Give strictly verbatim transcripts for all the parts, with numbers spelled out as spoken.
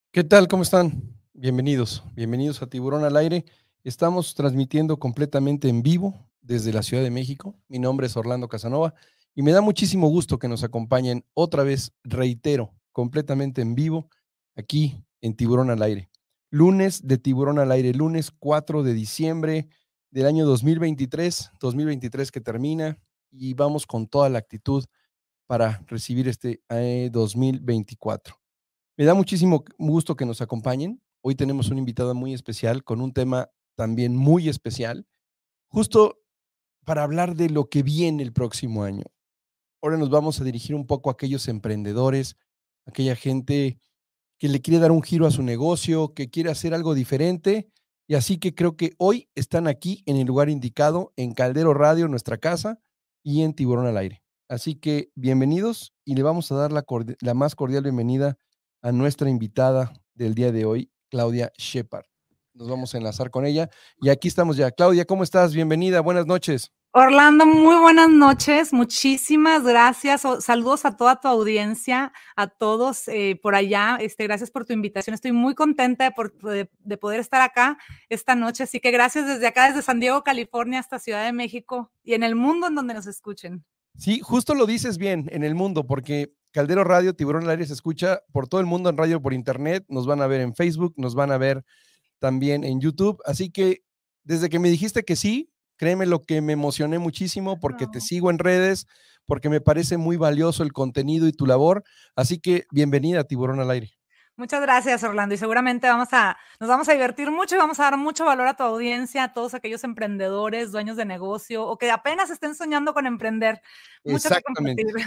¿Qué tal? ¿Cómo están? Bienvenidos, bienvenidos a Tiburón al Aire. Estamos transmitiendo completamente en vivo desde la Ciudad de México. Mi nombre es Orlando Casanova y me da muchísimo gusto que nos acompañen otra vez, reitero, completamente en vivo aquí en Tiburón al Aire. Lunes de Tiburón al Aire, lunes cuatro de diciembre del año dos mil veintitrés, dos mil veintitrés que termina y vamos con toda la actitud para recibir este eh, dos mil veinticuatro. Me da muchísimo gusto que nos acompañen. Hoy tenemos una invitada muy especial con un tema también muy especial, justo para hablar de lo que viene el próximo año. Ahora nos vamos a dirigir un poco a aquellos emprendedores, aquella gente que le quiere dar un giro a su negocio, que quiere hacer algo diferente. Y así que creo que hoy están aquí en el lugar indicado, en Caldero Radio, nuestra casa, y en Tiburón al Aire. Así que bienvenidos y le vamos a dar la, cordi- la más cordial bienvenida a nuestra invitada del día de hoy, Claudia Shepard. Nos vamos a enlazar con ella y aquí estamos ya. Claudia, ¿cómo estás? Bienvenida, buenas noches. Orlando, muy buenas noches, muchísimas gracias, o, saludos a toda tu audiencia, a todos eh, por allá, este, gracias por tu invitación, estoy muy contenta de, por, de, de poder estar acá esta noche, así que gracias desde acá, desde San Diego, California, hasta Ciudad de México y en el mundo en donde nos escuchen. Sí, justo lo dices bien, en el mundo, porque Caldero Radio, Tiburón al Aire se escucha por todo el mundo en radio, por internet, nos van a ver en Facebook, nos van a ver también en YouTube, así que desde que me dijiste que sí, créeme lo que me emocioné muchísimo porque te sigo en redes, porque me parece muy valioso el contenido y tu labor, así que bienvenida a Tiburón al Aire. Muchas gracias, Orlando, y seguramente vamos a, nos vamos a divertir mucho y vamos a dar mucho valor a tu audiencia, a todos aquellos emprendedores, dueños de negocio o que apenas estén soñando con emprender. Mucho que compartir. Exactamente.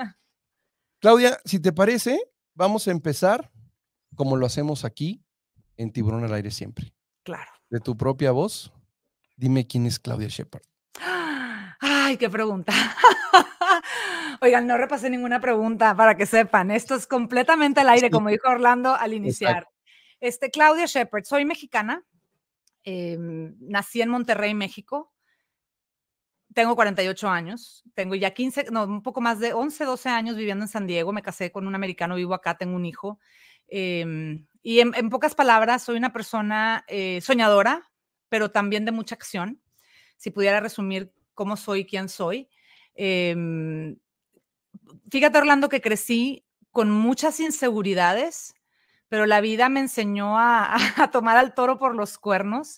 Claudia, si te parece, vamos a empezar como lo hacemos aquí en Tiburón al Aire siempre. Claro. De tu propia voz, dime quién es Claudia Shepard. Ay, qué pregunta. Oigan, no repasé ninguna pregunta para que sepan. Esto es completamente al aire, Sí. como dijo Orlando al iniciar. Exacto. Este, Claudia Shepard, soy mexicana. Eh, nací en Monterrey, México. Tengo cuarenta y ocho años. Tengo ya quince, no, un poco más de once, doce años viviendo en San Diego. Me casé con un americano, vivo acá, tengo un hijo. Eh, y en, en pocas palabras, soy una persona eh, soñadora, pero también de mucha acción. Si pudiera resumir cómo soy, quién soy. Eh, fíjate, Orlando, que crecí con muchas inseguridades, pero la vida me enseñó a, a tomar al toro por los cuernos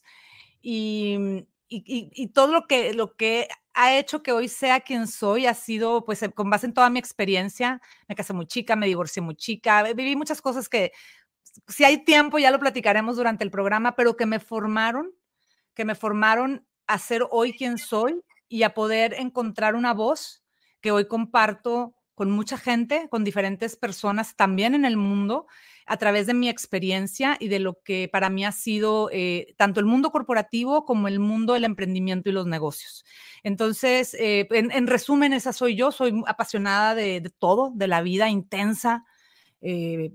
y, y, y, y todo lo que, lo que ha hecho que hoy sea quien soy ha sido pues con base en toda mi experiencia. Me casé muy chica, me divorcié muy chica, viví muchas cosas que si hay tiempo ya lo platicaremos durante el programa, pero que me formaron, que me formaron a ser hoy quien soy y a poder encontrar una voz que hoy comparto con mucha gente, con diferentes personas también en el mundo, a través de mi experiencia y de lo que para mí ha sido eh, tanto el mundo corporativo como el mundo del emprendimiento y los negocios. Entonces, eh, en, en, resumen, esa soy yo, soy apasionada de, de todo, de la vida intensa, eh,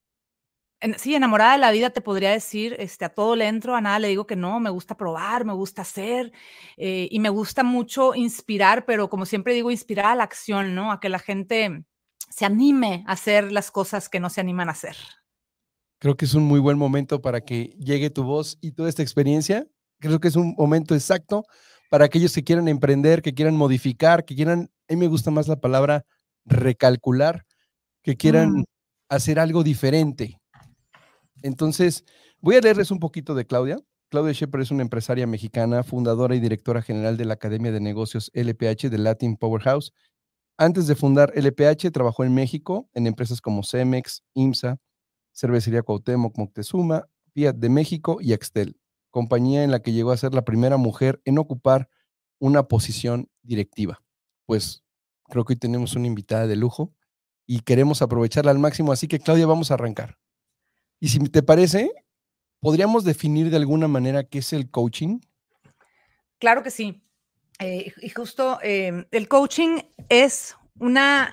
en, sí, enamorada de la vida, te podría decir, este, a todo le entro, a nada le digo que no, me gusta probar, me gusta hacer, eh, y me gusta mucho inspirar, pero como siempre digo, inspirar a la acción, ¿no? A que la gente se anime a hacer las cosas que no se animan a hacer. Creo que es un muy buen momento para que llegue tu voz y toda esta experiencia. Creo que es un momento exacto para aquellos que quieran emprender, que quieran modificar, que quieran, a mí me gusta más la palabra recalcular, que quieran Mm. hacer algo diferente. Entonces, voy a leerles un poquito de Claudia. Claudia Shepard es una empresaria mexicana, fundadora y directora general de la Academia de Negocios L P H de Latin Powerhouse. Antes de fundar L P H, trabajó en México en empresas como Cemex, IMSA, Cervecería Cuauhtémoc Moctezuma, Fiat de México y Axtel, compañía en la que llegó a ser la primera mujer en ocupar una posición directiva. Pues creo que hoy tenemos una invitada de lujo y queremos aprovecharla al máximo, así que Claudia, vamos a arrancar. Y si te parece, ¿podríamos definir de alguna manera qué es el coaching? Claro que sí. Eh, y justo eh, el coaching es una...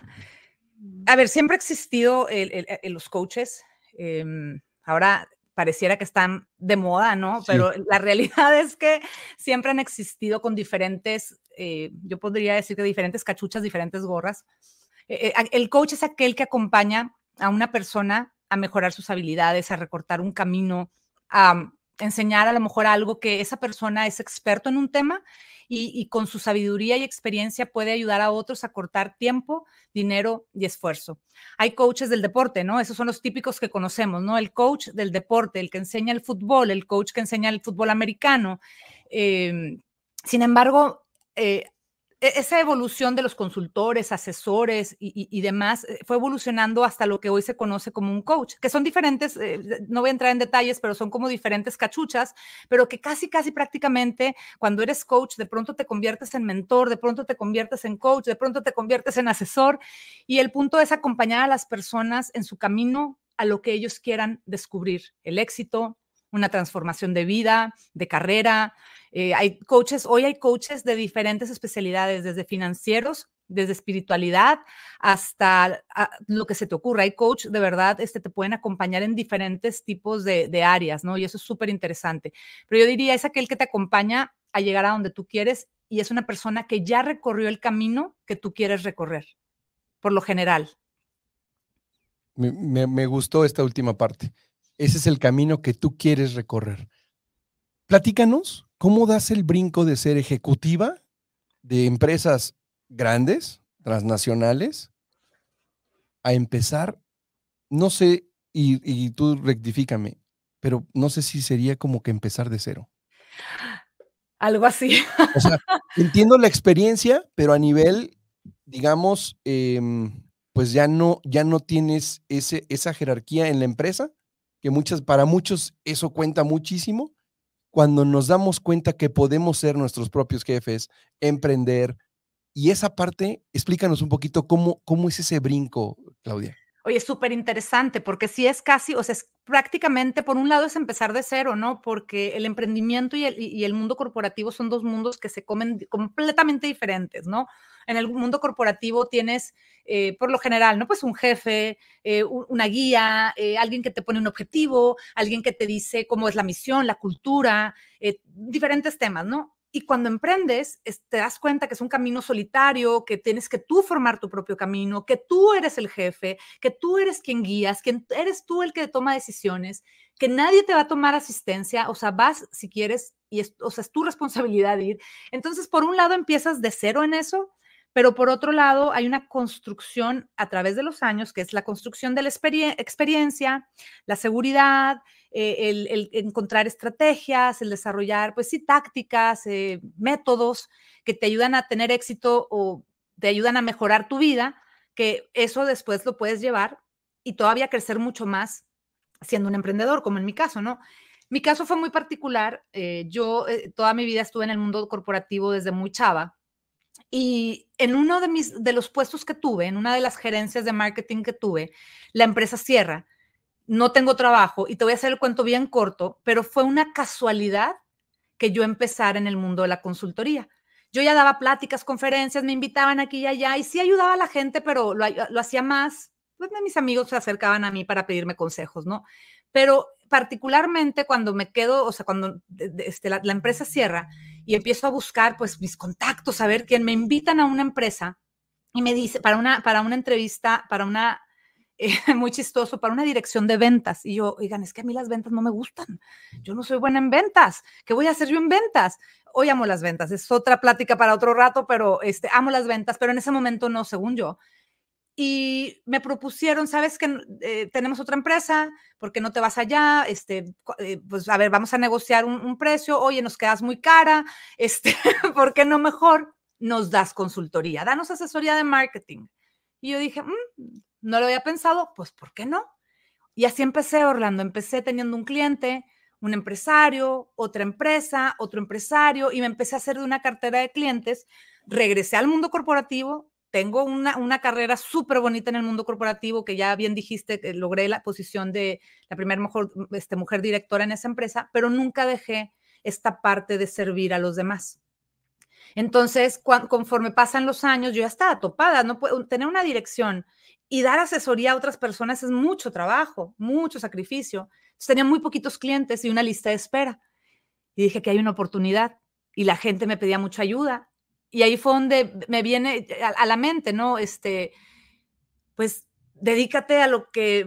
A ver, siempre ha existido el, el, el, los coaches. Eh, ahora pareciera que están de moda, ¿no? Sí. Pero la realidad es que siempre han existido con diferentes, eh, yo podría decir que diferentes cachuchas, diferentes gorras. Eh, el coach es aquel que acompaña a una persona a mejorar sus habilidades, a recortar un camino, a enseñar a lo mejor algo que esa persona es experto en un tema y, y con su sabiduría y experiencia puede ayudar a otros a cortar tiempo, dinero y esfuerzo. Hay coaches del deporte, ¿no? Esos son los típicos que conocemos, ¿no? El coach del deporte, el que enseña el fútbol, el coach que enseña el fútbol americano. Eh, sin embargo, eh, esa evolución de los consultores, asesores y, y, y demás fue evolucionando hasta lo que hoy se conoce como un coach, que son diferentes, eh, no voy a entrar en detalles, pero son como diferentes cachuchas, pero que casi, casi prácticamente cuando eres coach, de pronto te conviertes en mentor, de pronto te conviertes en coach, de pronto te conviertes en asesor, y el punto es acompañar a las personas en su camino a lo que ellos quieran descubrir, el éxito, una transformación de vida, de carrera. Eh, hay coaches, hoy hay coaches de diferentes especialidades, desde financieros, desde espiritualidad, hasta a, lo que se te ocurra. Hay coach, de verdad, este, te pueden acompañar en diferentes tipos de, de áreas, ¿no? Y eso es súper interesante. Pero yo diría, es aquel que te acompaña a llegar a donde tú quieres y es una persona que ya recorrió el camino que tú quieres recorrer, por lo general. Me, me, me gustó esta última parte. Ese es el camino que tú quieres recorrer. Platícanos, ¿cómo das el brinco de ser ejecutiva de empresas grandes, transnacionales, a empezar, no sé, y, y tú rectifícame, pero no sé si sería como que empezar de cero? Algo así. O sea, entiendo la experiencia, pero a nivel, digamos, eh, pues ya no, ya no tienes ese, esa jerarquía en la empresa, que muchas, para muchos eso cuenta muchísimo. Cuando nos damos cuenta que podemos ser nuestros propios jefes, emprender, y esa parte, explícanos un poquito cómo, cómo es ese brinco, Claudia. Oye, es súper interesante, porque sí es casi, o sea, es prácticamente, por un lado es empezar de cero, ¿no? Porque el emprendimiento y el, y el mundo corporativo son dos mundos que se comen completamente diferentes, ¿no? En el mundo corporativo tienes, eh, por lo general, ¿no? Pues un jefe, eh, una guía, eh, alguien que te pone un objetivo, alguien que te dice cómo es la misión, la cultura, eh, diferentes temas, ¿no? Y cuando emprendes, te das cuenta que es un camino solitario, que tienes que tú formar tu propio camino, que tú eres el jefe, que tú eres quien guías, que eres tú el que toma decisiones, que nadie te va a tomar asistencia, o sea, vas si quieres, y es, o sea, es tu responsabilidad ir. Entonces, por un lado, empiezas de cero en eso, pero por otro lado, hay una construcción a través de los años, que es la construcción de la experien- experiencia, la seguridad, eh, el, el encontrar estrategias, el desarrollar, pues sí, tácticas, eh, métodos que te ayudan a tener éxito o te ayudan a mejorar tu vida, que eso después lo puedes llevar y todavía crecer mucho más siendo un emprendedor, como en mi caso, ¿no? Mi caso fue muy particular. Eh, yo eh, toda mi vida estuve en el mundo corporativo desde muy chava. Y en uno de, mis, de los puestos que tuve, en una de las gerencias de marketing que tuve, la empresa cierra, no tengo trabajo y te voy a hacer el cuento bien corto, pero fue una casualidad que yo empezara en el mundo de la consultoría. Yo ya daba pláticas, conferencias, me invitaban aquí y allá y sí ayudaba a la gente, pero lo, lo hacía más, pues mis amigos se acercaban a mí para pedirme consejos, ¿no? Pero particularmente cuando me quedo, o sea, cuando este, la, la empresa cierra y empiezo a buscar pues mis contactos, a ver quién me invitan a una empresa y me dice, para una, para una entrevista, para una, eh, muy chistoso, para una dirección de ventas. Y yo, oigan, es que a mí las ventas no me gustan. Yo no soy buena en ventas. ¿Qué voy a hacer yo en ventas? Hoy amo las ventas. Es otra plática para otro rato, pero este, amo las ventas, pero en ese momento no, según yo. Y me propusieron, ¿sabes que eh, tenemos otra empresa? ¿Por qué no te vas allá? Este, eh, pues a ver, vamos a negociar un, un precio. Oye, nos quedas muy cara. Este, ¿por qué no mejor nos das consultoría? Danos asesoría de marketing. Y yo dije, mmm, no lo había pensado, pues ¿por qué no? Y así empecé, Orlando. Empecé teniendo un cliente, un empresario, otra empresa, otro empresario, y me empecé a hacer de una cartera de clientes. Regresé al mundo corporativo. Tengo una, una carrera súper bonita en el mundo corporativo, que ya bien dijiste, que logré la posición de la primera mejor, este, mujer directora en esa empresa, pero nunca dejé esta parte de servir a los demás. Entonces, cu- conforme pasan los años, yo ya estaba topada, no puedo tener una dirección y dar asesoría a otras personas es mucho trabajo, mucho sacrificio. Entonces, tenía muy poquitos clientes y una lista de espera. Y dije que hay una oportunidad y la gente me pedía mucha ayuda. Y ahí fue donde me viene a, a la mente, ¿no? Este, pues dedícate a lo que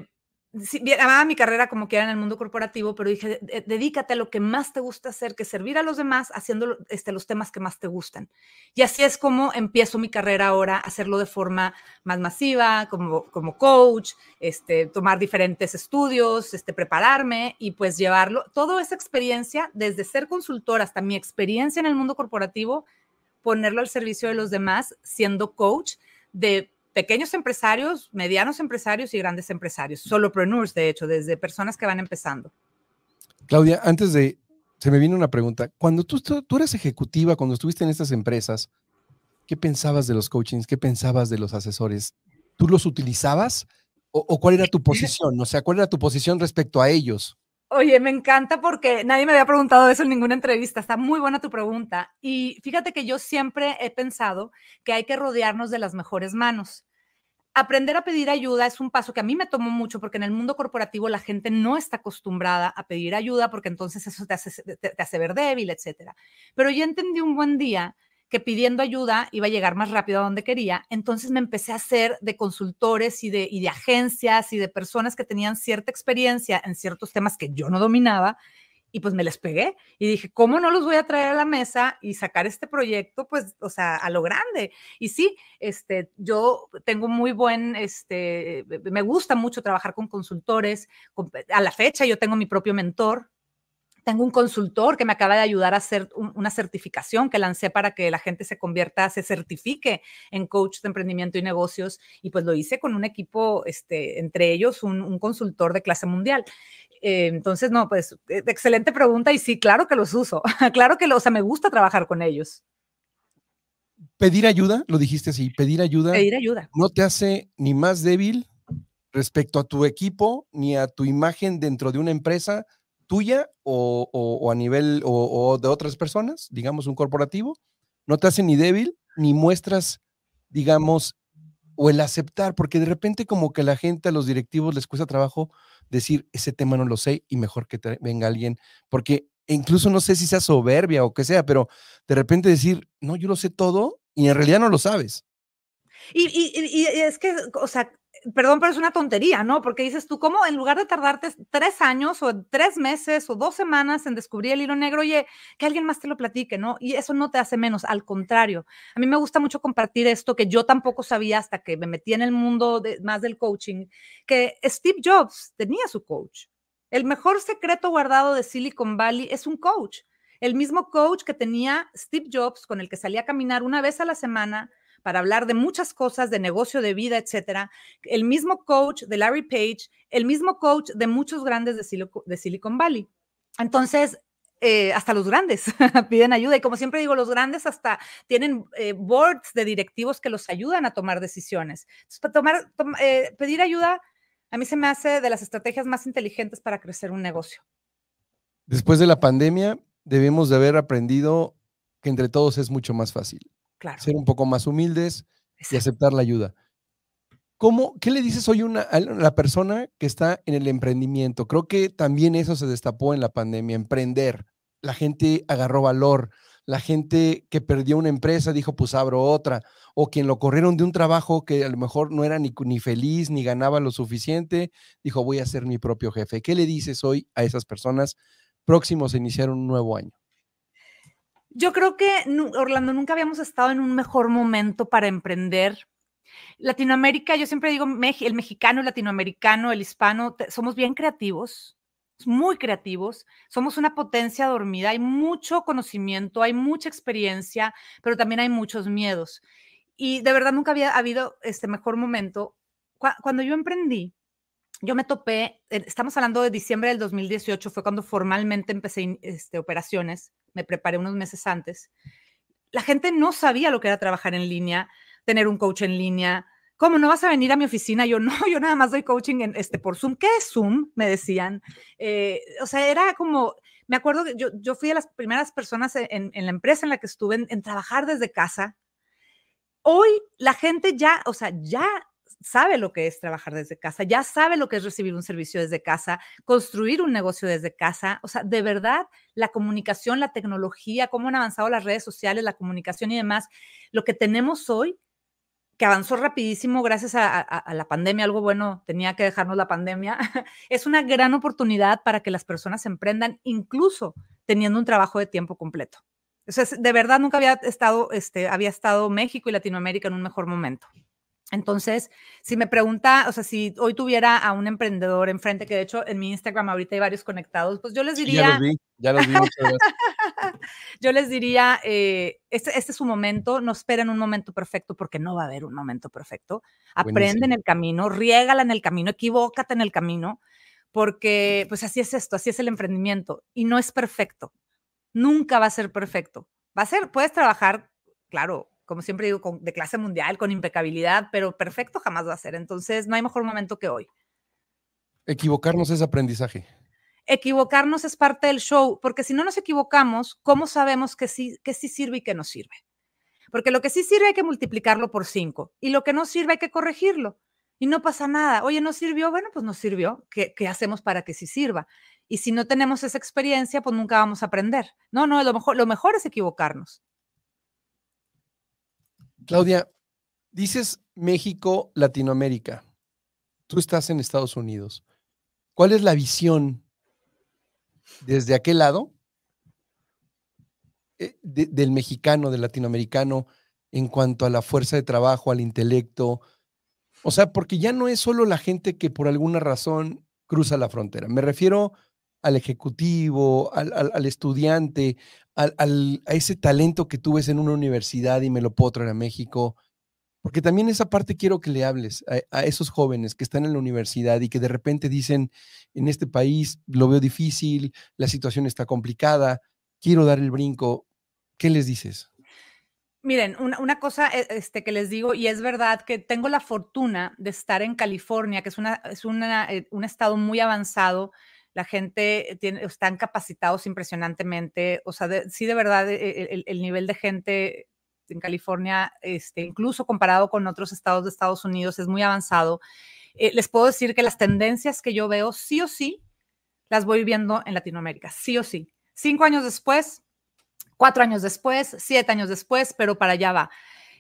sí, bien, amaba mi carrera como quiera en el mundo corporativo, pero dije, "De- dedícate a lo que más te gusta hacer, que servir a los demás haciendo este, los temas que más te gustan". Y así es como empiezo mi carrera ahora, a hacerlo de forma más masiva, como, como coach, este, tomar diferentes estudios, este, prepararme y pues llevarlo, toda esa experiencia, desde ser consultor hasta mi experiencia en el mundo corporativo, ponerlo al servicio de los demás, siendo coach de pequeños empresarios, medianos empresarios y grandes empresarios, solopreneurs, de hecho, desde personas que van empezando. Claudia, antes de, se me vino una pregunta. Cuando tú, tú, tú eres ejecutiva, cuando estuviste en estas empresas, ¿qué pensabas de los coachings? ¿Qué pensabas de los asesores? ¿Tú los utilizabas? ¿O, o cuál era tu posición? O sea, ¿cuál era tu posición respecto a ellos? Oye, me encanta porque nadie me había preguntado eso en ninguna entrevista. Está muy buena tu pregunta. Y fíjate que yo siempre he pensado que hay que rodearnos de las mejores manos. Aprender a pedir ayuda es un paso que a mí me tomó mucho porque en el mundo corporativo la gente no está acostumbrada a pedir ayuda porque entonces eso te hace, te, te hace ver débil, etcétera. Pero yo entendí un buen día que pidiendo ayuda iba a llegar más rápido a donde quería. Entonces me empecé a hacer de consultores y de, y de agencias y de personas que tenían cierta experiencia en ciertos temas que yo no dominaba. Y pues me les pegué y dije, ¿cómo no los voy a traer a la mesa y sacar este proyecto? Pues, o sea, a lo grande. Y sí, este, yo tengo muy buen, este, me gusta mucho trabajar con consultores. Con, a la fecha yo tengo mi propio mentor. Tengo un consultor que me acaba de ayudar a hacer un, una certificación que lancé para que la gente se convierta, se certifique en coach de emprendimiento y negocios. Y pues lo hice con un equipo, este, entre ellos un, un consultor de clase mundial. Eh, entonces, no, pues, eh, excelente pregunta y sí, claro que los uso. Claro que, lo, o sea, me gusta trabajar con ellos. Pedir ayuda, lo dijiste así, pedir ayuda Pedir ayuda. no te hace ni más débil respecto a tu equipo, ni a tu imagen dentro de una empresa tuya o, o, o a nivel o, o de otras personas, digamos un corporativo, no te hace ni débil, ni muestras, digamos, o el aceptar, porque de repente como que la gente, a los directivos les cuesta trabajo decir, ese tema no lo sé y mejor que te venga alguien, porque incluso no sé si sea soberbia o que sea, pero de repente decir, no, yo lo sé todo y en realidad no lo sabes. Y, y, y, y es que, o sea, perdón, pero es una tontería, ¿no? Porque dices tú, ¿cómo en lugar de tardarte tres años o tres meses o dos semanas en descubrir el hilo negro, oye, que alguien más te lo platique, ¿no? Y eso no te hace menos, al contrario. A mí me gusta mucho compartir esto que yo tampoco sabía hasta que me metí en el mundo de, más del coaching, que Steve Jobs tenía su coach. El mejor secreto guardado de Silicon Valley es un coach. El mismo coach que tenía Steve Jobs, con el que salía a caminar una vez a la semana, para hablar de muchas cosas, de negocio, de vida, etcétera. El mismo coach de Larry Page, el mismo coach de muchos grandes de, Silico, de Silicon Valley. Entonces, eh, hasta los grandes piden ayuda y como siempre digo, los grandes hasta tienen eh, boards de directivos que los ayudan a tomar decisiones. Entonces, para tomar, tom, eh, pedir ayuda a mí se me hace de las estrategias más inteligentes para crecer un negocio. Después de la pandemia, debemos de haber aprendido que entre todos es mucho más fácil. Claro. Ser un poco más humildes Exacto. y aceptar la ayuda. ¿Cómo, ¿Qué le dices hoy una, a la persona que está en el emprendimiento? Creo que también eso se destapó en la pandemia, emprender. La gente agarró valor, la gente que perdió una empresa dijo, pues abro otra, o quien lo corrieron de un trabajo que a lo mejor no era ni, ni feliz, ni ganaba lo suficiente, dijo, voy a ser mi propio jefe. ¿Qué le dices hoy a esas personas próximos a iniciar un nuevo año? Yo creo que, Orlando, nunca habíamos estado en un mejor momento para emprender. Latinoamérica, yo siempre digo, el mexicano, el latinoamericano, el hispano, somos bien creativos, muy creativos, somos una potencia dormida, hay mucho conocimiento, hay mucha experiencia, pero también hay muchos miedos. Y de verdad nunca había habido este mejor momento. Cuando yo emprendí, yo me topé, estamos hablando de diciembre del dos mil dieciocho, fue cuando formalmente empecé este, operaciones, me preparé unos meses antes. La gente no sabía lo que era trabajar en línea, tener un coach en línea. ¿Cómo no vas a venir a mi oficina? Yo no, yo nada más doy coaching en, este, por Zoom. ¿Qué es Zoom? Me decían. Eh, o sea, era como, me acuerdo que yo, yo fui de las primeras personas en, en la empresa en la que estuve en, en trabajar desde casa. Hoy la gente ya, o sea, ya sabe lo que es trabajar desde casa, ya sabe lo que es recibir un servicio desde casa, construir un negocio desde casa. O sea, de verdad, la comunicación, la tecnología, cómo han avanzado las redes sociales, la comunicación y demás, lo que tenemos hoy que avanzó rapidísimo gracias a, a, a la pandemia, algo bueno tenía que dejarnos la pandemia, es una gran oportunidad para que las personas emprendan, incluso teniendo un trabajo de tiempo completo. O sea, de verdad nunca había estado, este, había estado México y Latinoamérica en un mejor momento. Entonces, si me pregunta, o sea, si hoy tuviera a un emprendedor enfrente, que de hecho en mi Instagram ahorita hay varios conectados, pues yo les Sí, ya los diría, vi, ya los vi, muchas gracias. yo les diría, eh, este, este es su momento, no esperen un momento perfecto porque no va a haber un momento perfecto. Aprende en Buenísimo. el camino, riégala en el camino, equivócate en el camino, porque pues así es esto, así es el emprendimiento y no es perfecto. Nunca va a ser perfecto. Va a ser, puedes trabajar, claro, como siempre digo, con, de clase mundial, con impecabilidad, pero perfecto jamás va a ser. Entonces, no hay mejor momento que hoy. Equivocarnos es aprendizaje. Equivocarnos es parte del show, porque si no nos equivocamos, ¿cómo sabemos que sí, que sí sirve y que no sirve? Porque lo que sí sirve hay que multiplicarlo por cinco y lo que no sirve hay que corregirlo. Y no pasa nada. Oye, ¿no sirvió? Bueno, pues no sirvió. ¿Qué, qué hacemos para que sí sirva? Y si no tenemos esa experiencia, pues nunca vamos a aprender. No, no, lo mejor, lo mejor es equivocarnos. Claudia, dices México, Latinoamérica. Tú estás en Estados Unidos. ¿Cuál es la visión desde aquel lado eh, de, del mexicano, del latinoamericano, en cuanto a la fuerza de trabajo, al intelecto? O sea, porque ya no es solo la gente que por alguna razón cruza la frontera. Me refiero al ejecutivo, al, al, al estudiante, al, al, a ese talento que tú ves en una universidad y me lo puedo traer a México. Porque también esa parte quiero que le hables a, a esos jóvenes que están en la universidad y que de repente dicen, en este país lo veo difícil, la situación está complicada, quiero dar el brinco. ¿Qué les dices? Miren, una, una cosa este, que les digo, y es verdad que tengo la fortuna de estar en California, que es, una, es una, un estado muy avanzado. La gente tiene, están capacitados impresionantemente. O sea, de, sí, de verdad, el, el, nivel de gente en California, este, incluso comparado con otros estados de Estados Unidos, es muy avanzado. Eh, les puedo decir que las tendencias que yo veo, sí o sí, las voy viendo en Latinoamérica, sí o sí. Cinco años después, cuatro años después, siete años después, pero para allá va.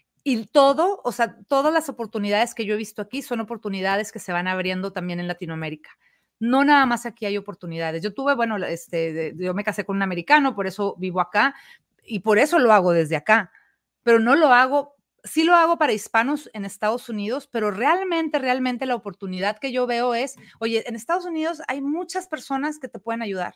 Y todo, o sea, todas las oportunidades que yo he visto aquí son oportunidades que se van abriendo también en Latinoamérica. No nada más aquí hay oportunidades. Yo tuve, bueno, este, yo me casé con un americano, por eso vivo acá y por eso lo hago desde acá, pero no lo hago, sí lo hago para hispanos en Estados Unidos, pero realmente, realmente la oportunidad que yo veo es, oye, en Estados Unidos hay muchas personas que te pueden ayudar.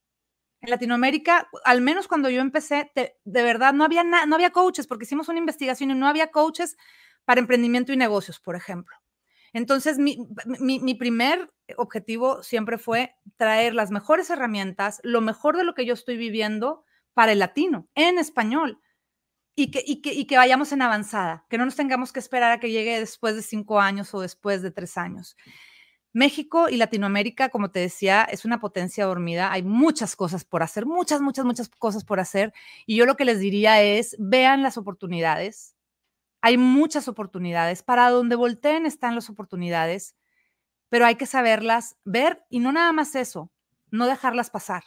En Latinoamérica, al menos cuando yo empecé, te, de verdad no había, na, no había coaches, porque hicimos una investigación y no había coaches para emprendimiento y negocios, por ejemplo. Entonces, mi, mi, mi primer objetivo siempre fue traer las mejores herramientas, lo mejor de lo que yo estoy viviendo para el latino, en español, y que, y que, y que vayamos en avanzada, que no nos tengamos que esperar a que llegue después de cinco años o después de tres años. México y Latinoamérica, como te decía, es una potencia dormida. Hay muchas cosas por hacer, muchas, muchas, muchas cosas por hacer. Y yo lo que les diría es, vean las oportunidades. Hay muchas oportunidades. Para donde volteen están las oportunidades, pero hay que saberlas ver y no nada más eso, no dejarlas pasar.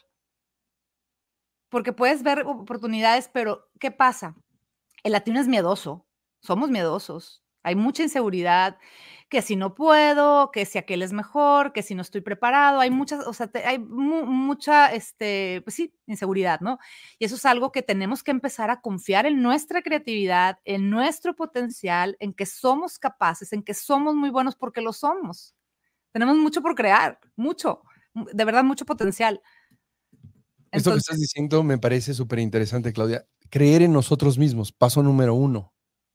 Porque puedes ver oportunidades, pero ¿qué pasa? El latino es miedoso, somos miedosos. Hay mucha inseguridad, que si no puedo, que si aquel es mejor, que si no estoy preparado, hay muchas, o sea, te, hay mu mucha, este, pues sí, inseguridad, ¿no? Y eso es algo que tenemos que empezar a confiar en nuestra creatividad, en nuestro potencial, en que somos capaces, en que somos muy buenos porque lo somos. Tenemos mucho por crear, mucho, de verdad, mucho potencial. Esto que Entonces, estás diciendo me parece súper interesante, Claudia. Creer en nosotros mismos, paso número uno.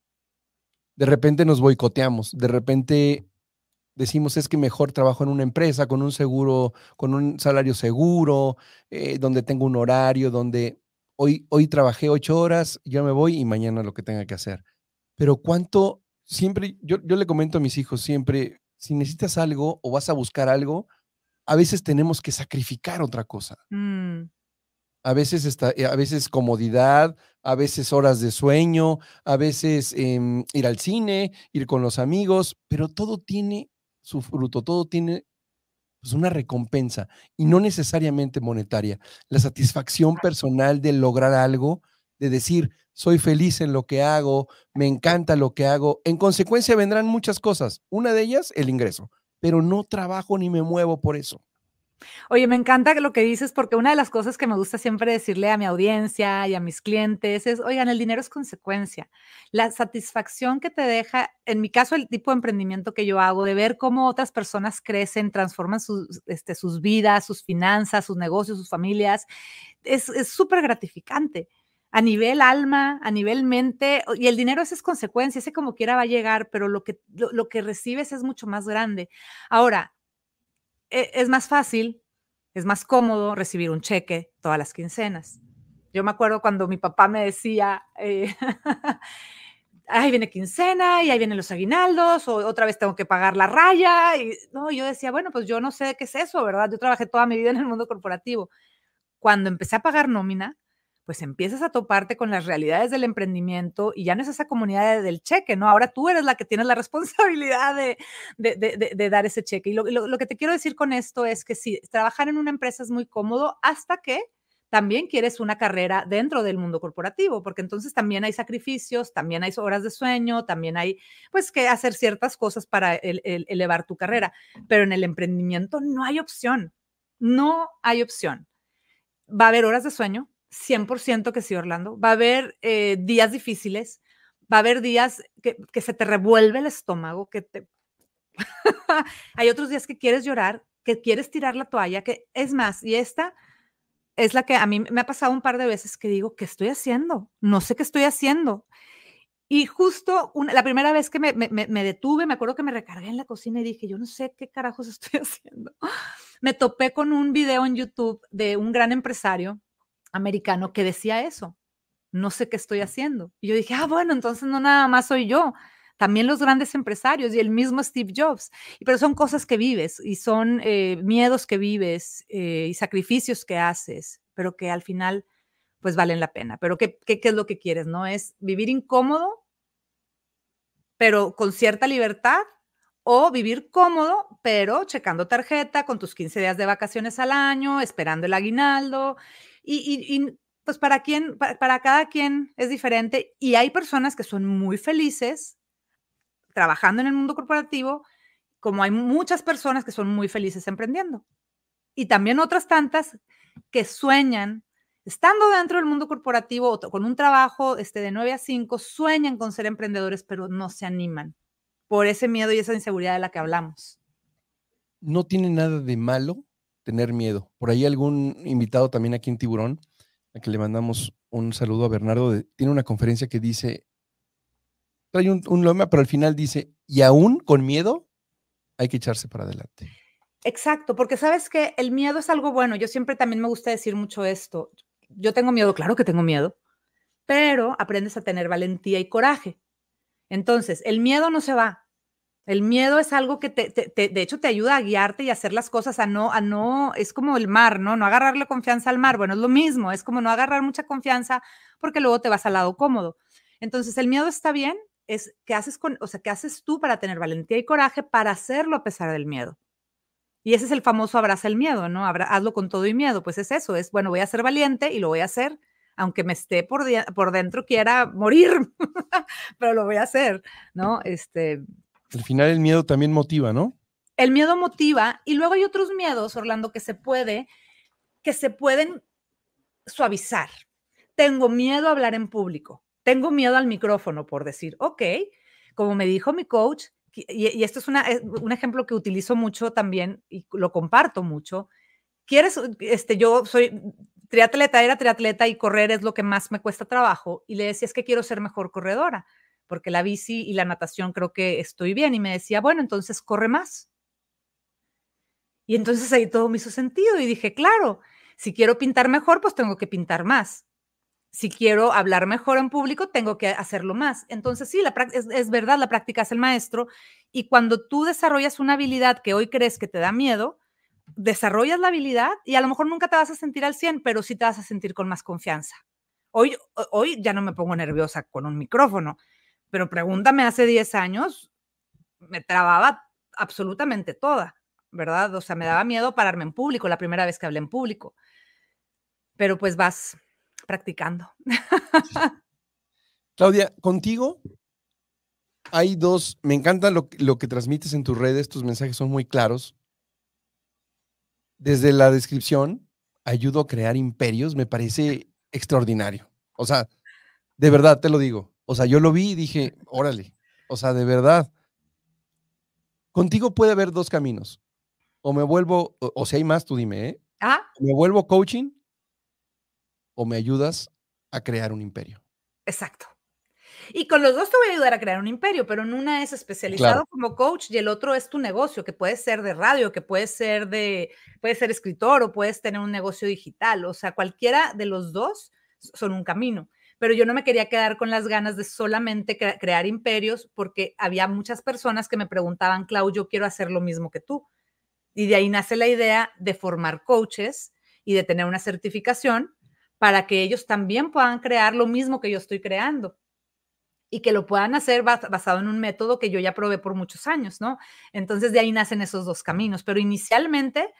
De repente nos boicoteamos, de repente decimos es que mejor trabajo en una empresa con un seguro, con un salario seguro, eh, donde tengo un horario, donde hoy, hoy trabajé ocho horas, yo me voy y mañana lo que tenga que hacer. Pero cuánto, siempre, yo, yo le comento a mis hijos siempre, si necesitas algo o vas a buscar algo, a veces tenemos que sacrificar otra cosa. mm, A veces, está, a veces comodidad, a veces horas de sueño, a veces eh, ir al cine, ir con los amigos, pero todo tiene su fruto, todo tiene pues, una recompensa y no necesariamente monetaria. La satisfacción personal de lograr algo, de decir, soy feliz en lo que hago, me encanta lo que hago. En consecuencia vendrán muchas cosas. Una de ellas, el ingreso, pero no trabajo ni me muevo por eso. Oye, me encanta lo que dices, porque una de las cosas que me gusta siempre decirle a mi audiencia y a mis clientes es, oigan, el dinero es consecuencia. La satisfacción que te deja, en mi caso, el tipo de emprendimiento que yo hago, de ver cómo otras personas crecen, transforman sus, este, sus vidas, sus finanzas, sus negocios, sus familias, es es súper gratificante. A nivel alma, a nivel mente, y el dinero ese es consecuencia, ese como quiera va a llegar, pero lo que, lo, lo que recibes es mucho más grande. Ahora, e es más fácil, es más cómodo recibir un cheque todas las quincenas. Yo me acuerdo cuando mi papá me decía, eh, ahí viene quincena y ahí vienen los aguinaldos, o otra vez tengo que pagar la raya. Y no, yo decía, bueno, pues yo no sé qué es eso, ¿verdad? Yo trabajé toda mi vida en el mundo corporativo. Cuando empecé a pagar nómina, pues empiezas a toparte con las realidades del emprendimiento y ya no es esa comunidad de- del cheque, ¿no? Ahora tú eres la que tienes la responsabilidad de, de, de- de- de dar ese cheque. Y lo, lo- lo que te quiero decir con esto es que sí, trabajar en una empresa es muy cómodo hasta que también quieres una carrera dentro del mundo corporativo, porque entonces también hay sacrificios, también hay horas de sueño, también hay pues que hacer ciertas cosas para el- el- elevar tu carrera, pero en el emprendimiento no hay opción, no hay opción. Va a haber horas de sueño, cien por ciento que sí, Orlando. Va a haber eh, días difíciles, va a haber días que, que se te revuelve el estómago, que te... hay otros días que quieres llorar, que quieres tirar la toalla, que es más, y esta es la que a mí me ha pasado un par de veces que digo, ¿qué estoy haciendo? No sé qué estoy haciendo. Y justo una, la primera vez que me, me, me detuve, me acuerdo que me recargué en la cocina y dije, yo no sé qué carajos estoy haciendo. Me topé con un video en YouTube de un gran empresario americano que decía eso, no sé qué estoy haciendo. Y yo dije, ah, bueno, entonces no nada más soy yo, también los grandes empresarios y el mismo Steve Jobs. Y pero son cosas que vives y son eh, miedos que vives eh, y sacrificios que haces, pero que al final pues valen la pena. Pero ¿qué, qué, qué es lo que quieres? ¿No? Es vivir incómodo, pero con cierta libertad, o vivir cómodo, pero checando tarjeta, con tus quince días de vacaciones al año, esperando el aguinaldo. Y, y, y pues para, quien, para, para cada quien es diferente. Y hay personas que son muy felices trabajando en el mundo corporativo, como hay muchas personas que son muy felices emprendiendo. Y también otras tantas que sueñan, estando dentro del mundo corporativo o con un trabajo este, de nueve a cinco, sueñan con ser emprendedores, pero no se animan por ese miedo y esa inseguridad de la que hablamos. No tiene nada de malo tener miedo. Por ahí algún invitado también aquí en Tiburón, a que le mandamos un saludo a Bernardo, de- tiene una conferencia que dice, trae un, un lema, pero al final dice, y aún con miedo hay que echarse para adelante. Exacto, porque sabes que el miedo es algo bueno. Yo siempre también me gusta decir mucho esto. Yo tengo miedo, claro que tengo miedo, pero aprendes a tener valentía y coraje. Entonces, el miedo no se va. El miedo es algo que te, te, te, de hecho te ayuda a guiarte y a hacer las cosas, a no, a no, es como el mar, ¿no? No agarrarle confianza al mar. Bueno, es lo mismo, es como no agarrar mucha confianza porque luego te vas al lado cómodo. Entonces, el miedo está bien, es qué haces con, o sea, qué haces tú para tener valentía y coraje para hacerlo a pesar del miedo. Y ese es el famoso abraza el miedo, ¿no? Abra, hazlo con todo y miedo. Pues es eso, es, bueno, voy a ser valiente y lo voy a hacer, aunque me esté por, por dentro, quiera morir, pero lo voy a hacer, ¿no? Este, Al final el miedo también motiva, ¿no? el miedo motiva y luego hay otros miedos, Orlando, que se puede, que se pueden suavizar. Tengo miedo a hablar en público, tengo miedo al micrófono, por decir, ok, como me dijo mi coach, y, y esto es, una, es un ejemplo que utilizo mucho también y lo comparto mucho. ¿Quieres? Este, yo soy triatleta, era triatleta y correr es lo que más me cuesta trabajo. Y le decía, es que quiero ser mejor corredora, porque la bici y la natación creo que estoy bien. Y me decía, bueno, entonces corre más. Y entonces ahí todo me hizo sentido y dije, claro, si quiero pintar mejor, pues tengo que pintar más. Si quiero hablar mejor en público, tengo que hacerlo más. Entonces, sí, la, es, es verdad, la práctica es el maestro. Y cuando tú desarrollas una habilidad que hoy crees que te da miedo, desarrollas la habilidad y a lo mejor nunca te vas a sentir al cien, pero sí te vas a sentir con más confianza. Hoy, hoy ya no me pongo nerviosa con un micrófono, pero pregúntame hace diez años, me trababa absolutamente toda, ¿verdad? O sea, me daba miedo pararme en público la primera vez que hablé en público, pero pues vas practicando. Claudia, contigo hay dos, me encanta lo, lo que transmites en tus redes, tus mensajes son muy claros. Desde la descripción, ayudo a crear imperios, me parece extraordinario. O sea, de verdad te lo digo. O sea, yo lo vi y dije, órale, o sea, de verdad. Contigo puede haber dos caminos. O me vuelvo, o, o si hay más, tú dime, ¿eh? Ah, ¿Me vuelvo coaching o me ayudas a crear un imperio? exacto. Y con los dos te voy a ayudar a crear un imperio, pero en una es Claro, especializado como coach y el otro es tu negocio, que puede ser de radio, que puede ser de, puede ser escritor o puedes tener un negocio digital. O sea, cualquiera de los dos son un camino. Pero yo no me quería quedar con las ganas de solamente cre- crear imperios porque había muchas personas que me preguntaban, Clau, yo quiero hacer lo mismo que tú. Y de ahí nace la idea de formar coaches y de tener una certificación para que ellos también puedan crear lo mismo que yo estoy creando y que lo puedan hacer basado en un método que yo ya probé por muchos años, ¿no? Entonces de ahí nacen esos dos caminos, pero inicialmente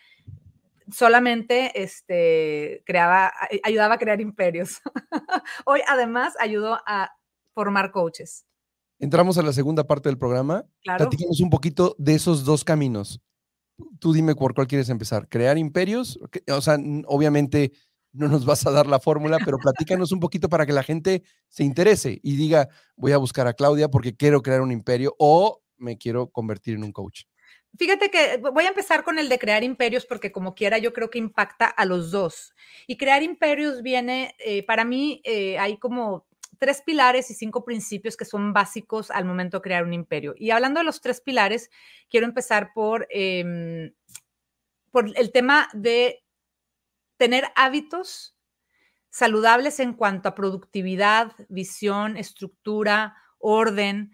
solamente este, creaba, ayudaba a crear imperios. Hoy además ayudo a formar coaches. entramos a la segunda parte del programa. Claro. Platícanos un poquito de esos dos caminos. Tú dime por cuál quieres empezar. ¿Crear imperios? O sea, obviamente no nos vas a dar la fórmula, pero platícanos un poquito para que la gente se interese y diga, voy a buscar a Claudia porque quiero crear un imperio o me quiero convertir en un coach. Fíjate que voy a empezar con el de crear imperios porque como quiera yo creo que impacta a los dos. Y crear imperios viene, eh, para mí eh, hay como tres pilares y cinco principios que son básicos al momento de crear un imperio. Y hablando de los tres pilares, quiero empezar por, eh, por el tema de tener hábitos saludables en cuanto a productividad, visión, estructura, orden,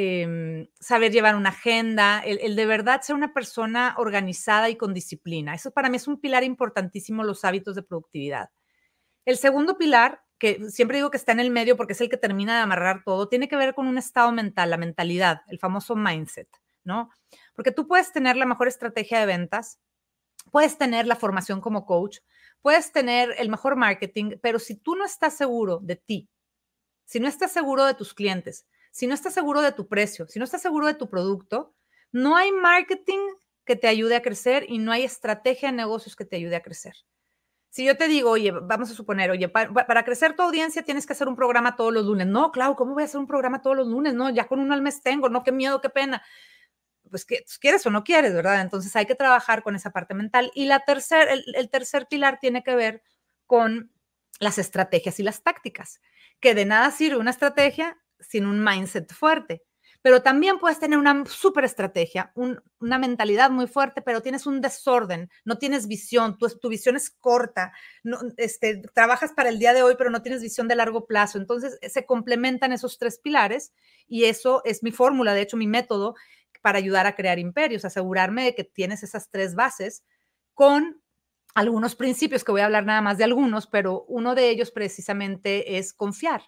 eh, saber llevar una agenda, el, el, de verdad ser una persona organizada y con disciplina. Eso para mí es un pilar importantísimo, los hábitos de productividad. El segundo pilar, que siempre digo que está en el medio porque es el que termina de amarrar todo, tiene que ver con un estado mental, la mentalidad, el famoso mindset, ¿no? Porque tú puedes tener la mejor estrategia de ventas, puedes tener la formación como coach, puedes tener el mejor marketing, pero si tú no estás seguro de ti, si no estás seguro de tus clientes, si no estás seguro de tu precio, si no estás seguro de tu producto, no hay marketing que te ayude a crecer y no hay estrategia de negocios que te ayude a crecer. Si yo te digo, oye, vamos a suponer, oye, para, para crecer tu audiencia tienes que hacer un programa todos los lunes. No, claro, ¿cómo voy a hacer un programa todos los lunes? No, ya con uno al mes tengo, no, qué miedo, qué pena. Pues que quieres o no quieres, ¿verdad? Entonces hay que trabajar con esa parte mental. Y la tercer, el, el tercer pilar tiene que ver con las estrategias y las tácticas, que de nada sirve una estrategia sin un mindset fuerte. Pero también puedes tener una súper estrategia, un, una mentalidad muy fuerte, pero tienes un desorden, no tienes visión, tu, tu visión es corta, no, este, trabajas para el día de hoy, pero no tienes visión de largo plazo. Entonces se complementan esos tres pilares y eso es mi fórmula, de hecho mi método para ayudar a crear imperios, asegurarme de que tienes esas tres bases con algunos principios, que voy a hablar nada más de algunos, pero uno de ellos precisamente es confiar.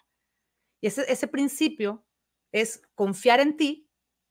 Y ese, ese principio es confiar en ti,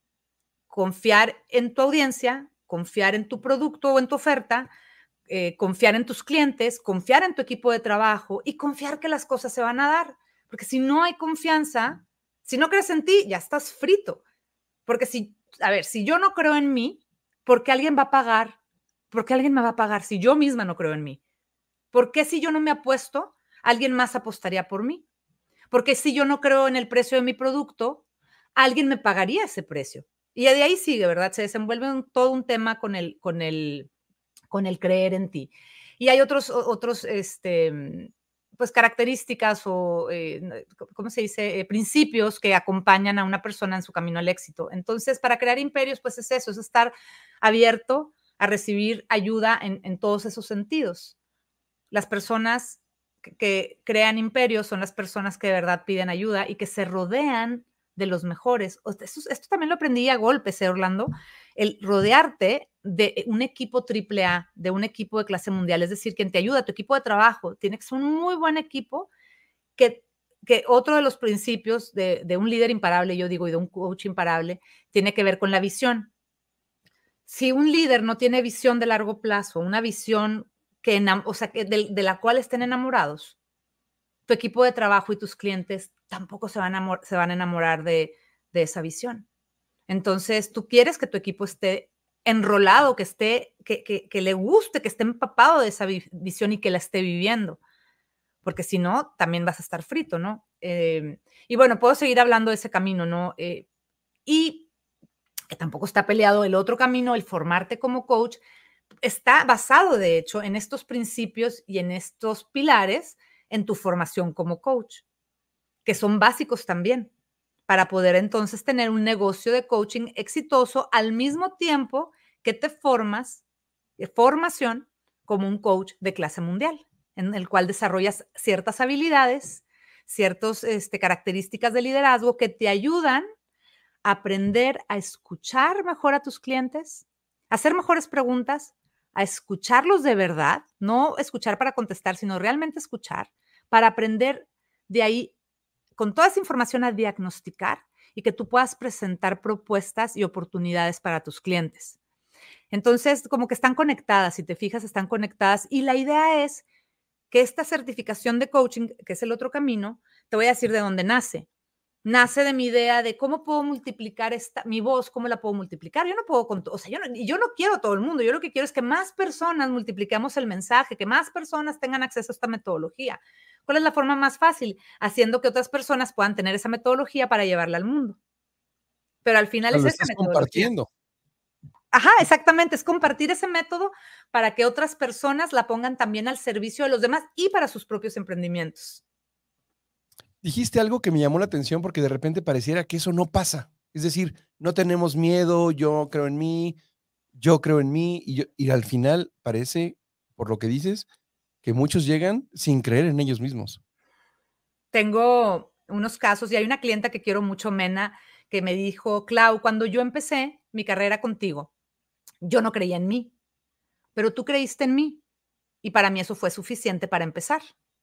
confiar en tu audiencia, confiar en tu producto o en tu oferta, eh, confiar en tus clientes, confiar en tu equipo de trabajo y confiar que las cosas se van a dar. Porque si no hay confianza, si no crees en ti, ya estás frito. Porque si, a ver, si yo no creo en mí, ¿por qué alguien va a pagar? ¿Por qué alguien me va a pagar si yo misma no creo en mí? ¿Por qué si yo no me apuesto, alguien más apostaría por mí? Porque si yo no creo en el precio de mi producto, alguien me pagaría ese precio. Y de ahí sigue, ¿verdad? Se desenvuelve un, todo un tema con el, con, el, con el creer en ti. Y hay otros, otros este, pues características o, eh, ¿cómo se dice? Eh, principios que acompañan a una persona en su camino al éxito. Entonces, para crear imperios, pues es eso, es estar abierto a recibir ayuda en, en todos esos sentidos. Las personas que, que crean imperios son las personas que de verdad piden ayuda y que se rodean de los mejores. Esto, esto también lo aprendí a golpes, ¿eh, Orlando? El rodearte de un equipo triple A, de un equipo de clase mundial, es decir, quien te ayuda, tu equipo de trabajo, tiene que ser un muy buen equipo que, que otro de los principios de, de un líder imparable, yo digo, y de un coach imparable, tiene que ver con la visión. Si un líder no tiene visión de largo plazo, una visión que, o sea, que de, de la cual estén enamorados, tu equipo de trabajo y tus clientes tampoco se van a, se van a enamorar de, de esa visión. Entonces, tú quieres que tu equipo esté enrolado, que esté, que, que, que le guste, que esté empapado de esa visión y que la esté viviendo. Porque si no, también vas a estar frito, ¿no? Eh, y bueno, puedo seguir hablando de ese camino, ¿no? Eh, y que tampoco está peleado el otro camino, el formarte como coach, está basado, de hecho, en estos principios y en estos pilares en tu formación como coach, que son básicos también, para poder entonces tener un negocio de coaching exitoso al mismo tiempo que te formas, de formación, como un coach de clase mundial, en el cual desarrollas ciertas habilidades, ciertas este, características de liderazgo que te ayudan a aprender a escuchar mejor a tus clientes, a hacer mejores preguntas, a escucharlos de verdad, no escuchar para contestar, sino realmente escuchar, para aprender de ahí, con toda esa información, a diagnosticar y que tú puedas presentar propuestas y oportunidades para tus clientes. Entonces, como que están conectadas, si te fijas, están conectadas. Y la idea es que esta certificación de coaching, que es el otro camino, te voy a decir de dónde nace. Nace de mi idea de cómo puedo multiplicar esta, mi voz, cómo la puedo multiplicar. Yo no puedo, o sea, yo no, yo no quiero a todo el mundo. Yo lo que quiero es que más personas multipliquemos el mensaje, que más personas tengan acceso a esta metodología. ¿Cuál es la forma más fácil? Haciendo que otras personas puedan tener esa metodología para llevarla al mundo. Pero al final Pero es lo esa estás metodología. compartiendo. Ajá, exactamente, es compartir ese método para que otras personas la pongan también al servicio de los demás y para sus propios emprendimientos. Dijiste algo que me llamó la atención porque de repente pareciera que eso no pasa. Es decir, no tenemos miedo, yo creo en mí, yo creo en mí, y, yo, y al final parece, por lo que dices, que muchos llegan sin creer en ellos mismos. Tengo unos casos y hay una clienta que quiero mucho, Mena, que me dijo, Clau, cuando yo empecé mi carrera contigo, yo no creía en mí, pero tú creíste en mí y para mí eso fue suficiente para empezar.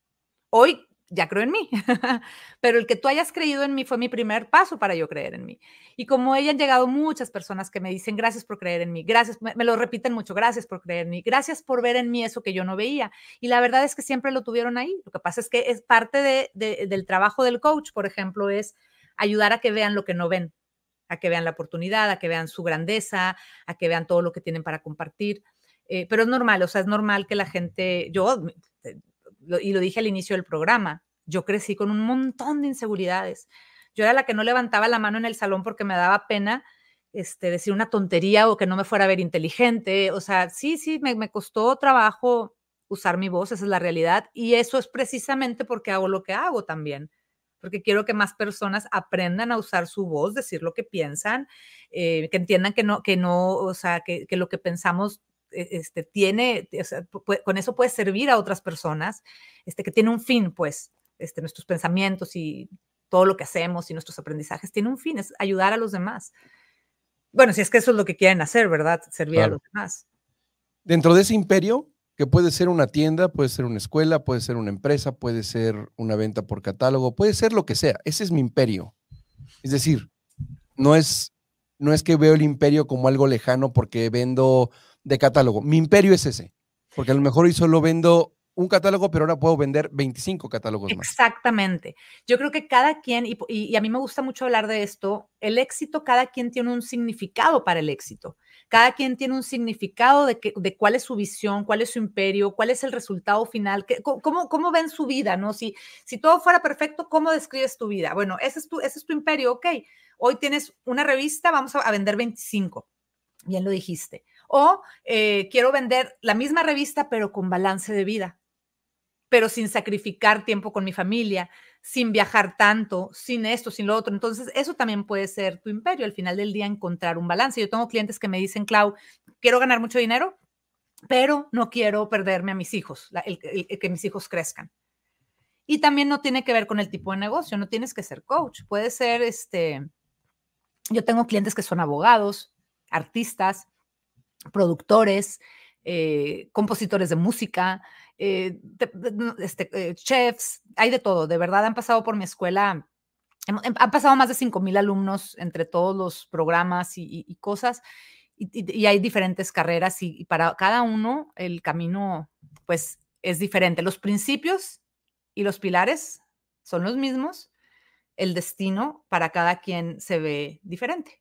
Hoy ya creo en mí, pero el que tú hayas creído en mí fue mi primer paso para yo creer en mí. Y como ella han llegado muchas personas que me dicen, gracias por creer en mí, gracias, me, me lo repiten mucho, gracias por creer en mí, gracias por ver en mí eso que yo no veía. Y la verdad es que siempre lo tuvieron ahí. Lo que pasa es que es parte de, de, del trabajo del coach, por ejemplo, es ayudar a que vean lo que no ven, a que vean la oportunidad, a que vean su grandeza, a que vean todo lo que tienen para compartir. Eh, pero es normal, o sea, es normal que la gente, yo, y lo dije al inicio del programa, yo crecí con un montón de inseguridades. Yo era la que no levantaba la mano en el salón porque me daba pena este, decir una tontería o que no me fuera a ver inteligente. O sea, sí, sí, me, me costó trabajo usar mi voz, esa es la realidad. Y eso es precisamente porque hago lo que hago también. Porque quiero que más personas aprendan a usar su voz, decir lo que piensan, eh, que entiendan que no, que no, o sea, que, que lo que pensamos este, tiene, o sea, puede, con eso puede servir a otras personas, este, que tiene un fin, pues, este, nuestros pensamientos y todo lo que hacemos y nuestros aprendizajes tiene un fin, es ayudar a los demás. Bueno, si es que eso es lo que quieren hacer, ¿verdad? Servir claro. a los demás. Dentro de ese imperio, que puede ser una tienda, puede ser una escuela, puede ser una empresa, puede ser una venta por catálogo, puede ser lo que sea, ese es mi imperio. Es decir, no es, no es que veo el imperio como algo lejano porque vendo de catálogo. Mi imperio es ese, porque a lo mejor hoy solo vendo un catálogo, pero ahora puedo vender veinticinco catálogos más. Exactamente. Yo creo que cada quien, y, y, y a mí me gusta mucho hablar de esto, el éxito, cada quien tiene un significado para el éxito. Cada quien tiene un significado de, que, de cuál es su visión, cuál es su imperio, cuál es el resultado final, que, cómo, cómo ven su vida, ¿no? Si, si todo fuera perfecto, ¿cómo describes tu vida? Bueno, ese es tu, ese es tu imperio, ok. Hoy tienes una revista, vamos a, a vender veinticinco. Bien lo dijiste. O eh, quiero vender la misma revista, pero con balance de vida, pero sin sacrificar tiempo con mi familia, sin viajar tanto, sin esto, sin lo otro. Entonces, eso también puede ser tu imperio. Al final del día, encontrar un balance. Yo tengo clientes que me dicen, Clau, quiero ganar mucho dinero, pero no quiero perderme a mis hijos, el, el, el que mis hijos crezcan. Y también no tiene que ver con el tipo de negocio, no tienes que ser coach. Puede ser, este, yo tengo clientes que son abogados, artistas, productores, eh, compositores de música, eh, de, de, este, eh, chefs, hay de todo. De verdad han pasado por mi escuela, han pasado más de cinco mil alumnos entre todos los programas y, y, y cosas, y, y, y hay diferentes carreras y, y para cada uno el camino pues es diferente. Los principios y los pilares son los mismos, el destino para cada quien se ve diferente.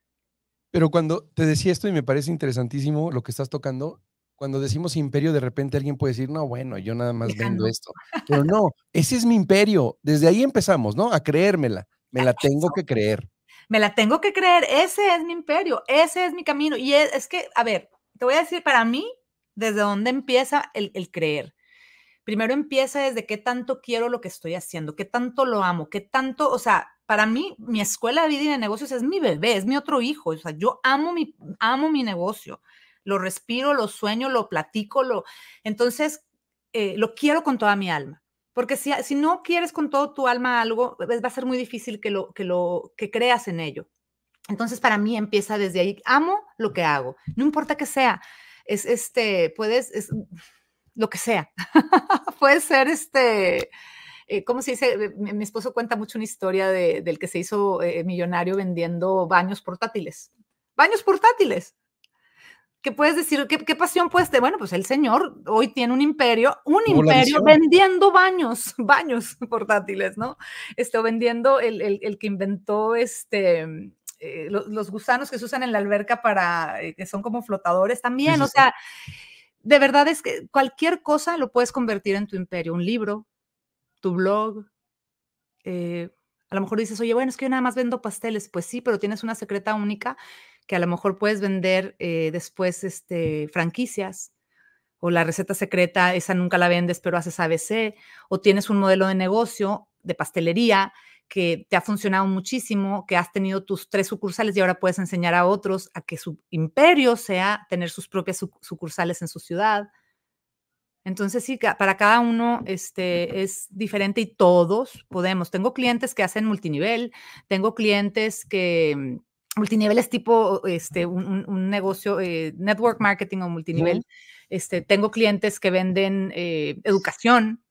Pero cuando te decía esto, y me parece interesantísimo lo que estás tocando, cuando decimos imperio, de repente alguien puede decir, no, bueno, yo nada más vendo Lejano. esto. Pero no, ese es mi imperio. Desde ahí empezamos, ¿no? A creérmela. Me la tengo Eso. que creer. Me la tengo que creer. Ese es mi imperio. Ese es mi camino. Y es, es que, a ver, te voy a decir para mí, desde dónde empieza el, el creer. Primero empieza desde qué tanto quiero lo que estoy haciendo, qué tanto lo amo, qué tanto, o sea, para mí, mi escuela de vida y de negocios es mi bebé, es mi otro hijo. O sea, yo amo mi, amo mi negocio. Lo respiro, lo sueño, lo platico, lo, entonces eh, lo quiero con toda mi alma. Porque si, si no quieres con todo tu alma algo, va a ser muy difícil que lo, que lo que creas en ello. Entonces, para mí empieza desde ahí. Amo lo que hago, no importa que sea. Es este, puedes, es, lo que sea. Puede ser este, eh, ¿cómo se dice? Mi, mi, esposo cuenta mucho una historia de, del que se hizo eh, millonario vendiendo baños portátiles. Baños portátiles. ¿Qué puedes decir? ¿Qué, qué pasión puedes tener? Bueno, pues el señor hoy tiene un imperio, un Tuvo la imperio visión. vendiendo baños, baños portátiles, ¿no? Este, vendiendo el, el, el que inventó este, eh, los, los gusanos que se usan en la alberca para, eh, que son como flotadores también, Sí, sí, o sí. sea, de verdad es que cualquier cosa lo puedes convertir en tu imperio, un libro, tu blog, eh, a lo mejor dices, oye, bueno, es que yo nada más vendo pasteles. Pues sí, pero tienes una secreta única que a lo mejor puedes vender eh, después este, franquicias, o la receta secreta, esa nunca la vendes, pero haces A B C, o tienes un modelo de negocio de pastelería que te ha funcionado muchísimo, que has tenido tus tres sucursales y ahora puedes enseñar a otros a que su imperio sea tener sus propias sucursales en su ciudad. Entonces, sí, para cada uno este, es diferente y todos podemos. Tengo clientes que hacen multinivel, tengo clientes que, multinivel es tipo este, un, un negocio, eh, network marketing o multinivel. Uh-huh. Este, tengo clientes que venden eh, educación,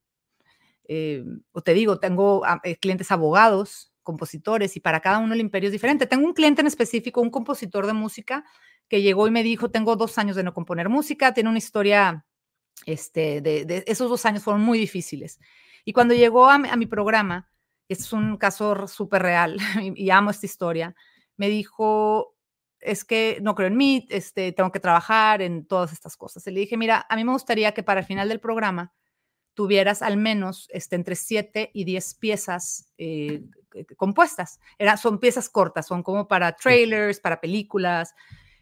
eh, o te digo, tengo eh, clientes abogados, compositores, y para cada uno el imperio es diferente. Tengo un cliente en específico, un compositor de música, que llegó y me dijo, tengo dos años de no componer música, tiene una historia... Este, de, de esos dos años fueron muy difíciles. Y cuando llegó a, a mi programa, este es un caso súper real y, y amo esta historia, me dijo, es que no creo en mí, este, tengo que trabajar en todas estas cosas. Y le dije, mira, a mí me gustaría que para el final del programa tuvieras al menos este, entre siete y diez piezas eh, compuestas. Era, son piezas cortas, son como para trailers, para películas.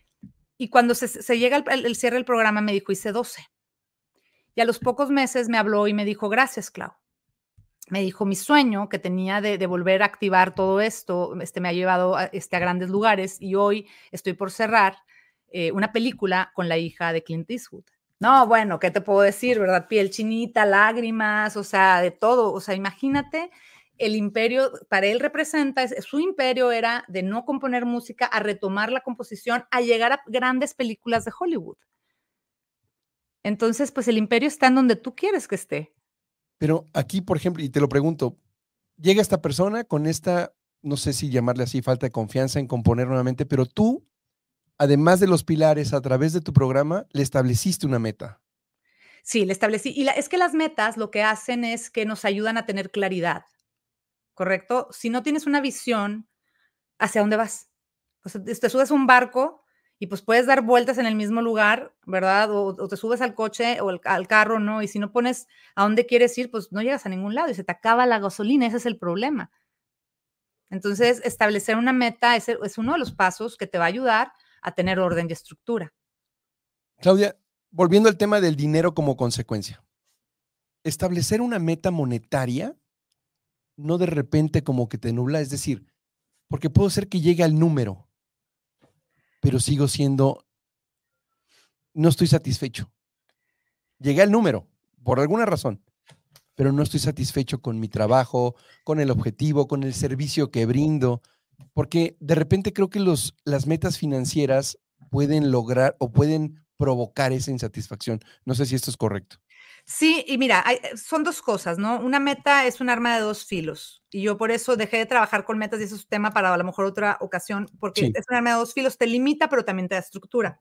Y cuando se, se llega el, el cierre del programa, me dijo, hice doce. Y a los pocos meses me habló y me dijo, gracias, Clau. Me dijo, mi sueño que tenía de, de volver a activar todo esto, este, me ha llevado a, este, a grandes lugares y hoy estoy por cerrar eh, una película con la hija de Clint Eastwood. No, bueno, ¿qué te puedo decir, verdad? Piel chinita, lágrimas, o sea, de todo. O sea, imagínate, el imperio, para él representa, su imperio era de no componer música, a retomar la composición, a llegar a grandes películas de Hollywood. Entonces, pues el imperio está en donde tú quieres que esté. Pero aquí, por ejemplo, y te lo pregunto, llega esta persona con esta, no sé si llamarle así, falta de confianza en componer nuevamente, pero tú, además de los pilares, a través de tu programa, le estableciste una meta. Sí, le establecí. Y la, es que las metas lo que hacen es que nos ayudan a tener claridad, ¿correcto? Si no tienes una visión, ¿hacia dónde vas? O sea, te subes a un barco y pues puedes dar vueltas en el mismo lugar, ¿verdad? O, o te subes al coche o al, al carro, ¿no? Y si no pones a dónde quieres ir, pues no llegas a ningún lado y se te acaba la gasolina, ese es el problema. Entonces, establecer una meta es, es uno de los pasos que te va a ayudar a tener orden y estructura. Claudia, volviendo al tema del dinero como consecuencia, establecer una meta monetaria no de repente como que te nubla, es decir, porque puedo ser que llegue al número, pero sigo siendo, no estoy satisfecho. Llegué al número, por alguna razón, pero no estoy satisfecho con mi trabajo, con el objetivo, con el servicio que brindo, porque de repente creo que los, las metas financieras pueden lograr o pueden provocar esa insatisfacción. No sé si esto es correcto. Sí, y mira, hay, son dos cosas, ¿no? Una meta es un arma de dos filos, y yo por eso dejé de trabajar con metas, y eso es un tema para a lo mejor otra ocasión, porque Sí. es un arma de dos filos, te limita, pero también te da estructura.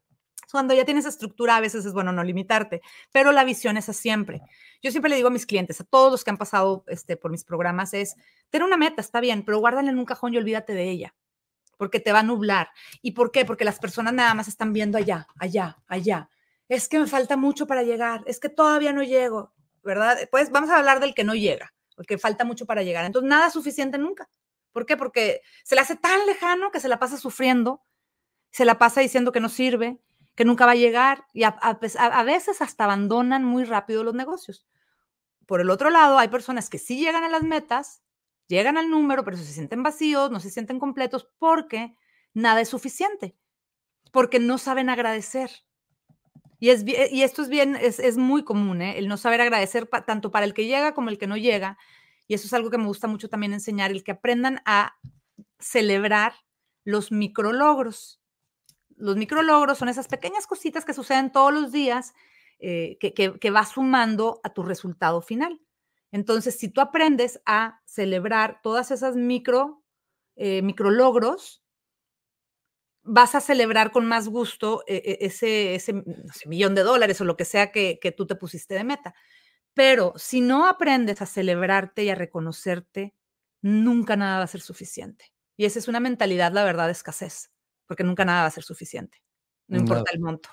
Cuando ya tienes estructura, a veces es bueno no limitarte, pero la visión es a siempre. Yo siempre le digo a mis clientes, a todos los que han pasado este, por mis programas, es, tener una meta, está bien, pero guárdala en un cajón y olvídate de ella, porque te va a nublar. ¿Y por qué? Porque las personas nada más están viendo allá, allá, allá. Es que me falta mucho para llegar, es que todavía no llego, ¿verdad? Pues vamos a hablar del que no llega, porque falta mucho para llegar. Entonces, nada es suficiente nunca. ¿Por qué? Porque se le hace tan lejano que se la pasa sufriendo, se la pasa diciendo que no sirve, que nunca va a llegar y a, a, a veces hasta abandonan muy rápido los negocios. Por el otro lado, hay personas que sí llegan a las metas, llegan al número, pero se sienten vacíos, no se sienten completos porque nada es suficiente, porque no saben agradecer. Y, es, y esto es, bien, es, es muy común, ¿eh? El no saber agradecer pa, tanto para el que llega como el que no llega. Y eso es algo que me gusta mucho también enseñar, el que aprendan a celebrar los micrologros. Los micrologros son esas pequeñas cositas que suceden todos los días eh, que, que, que va sumando a tu resultado final. Entonces, si tú aprendes a celebrar todas esas micro, eh, micrologros, vas a celebrar con más gusto eh, ese, ese, no sé, millón de dólares o lo que sea que, que tú te pusiste de meta. Pero si no aprendes a celebrarte y a reconocerte, nunca nada va a ser suficiente. Y esa es una mentalidad, la verdad, de escasez, porque nunca nada va a ser suficiente, no importa nada. El monto.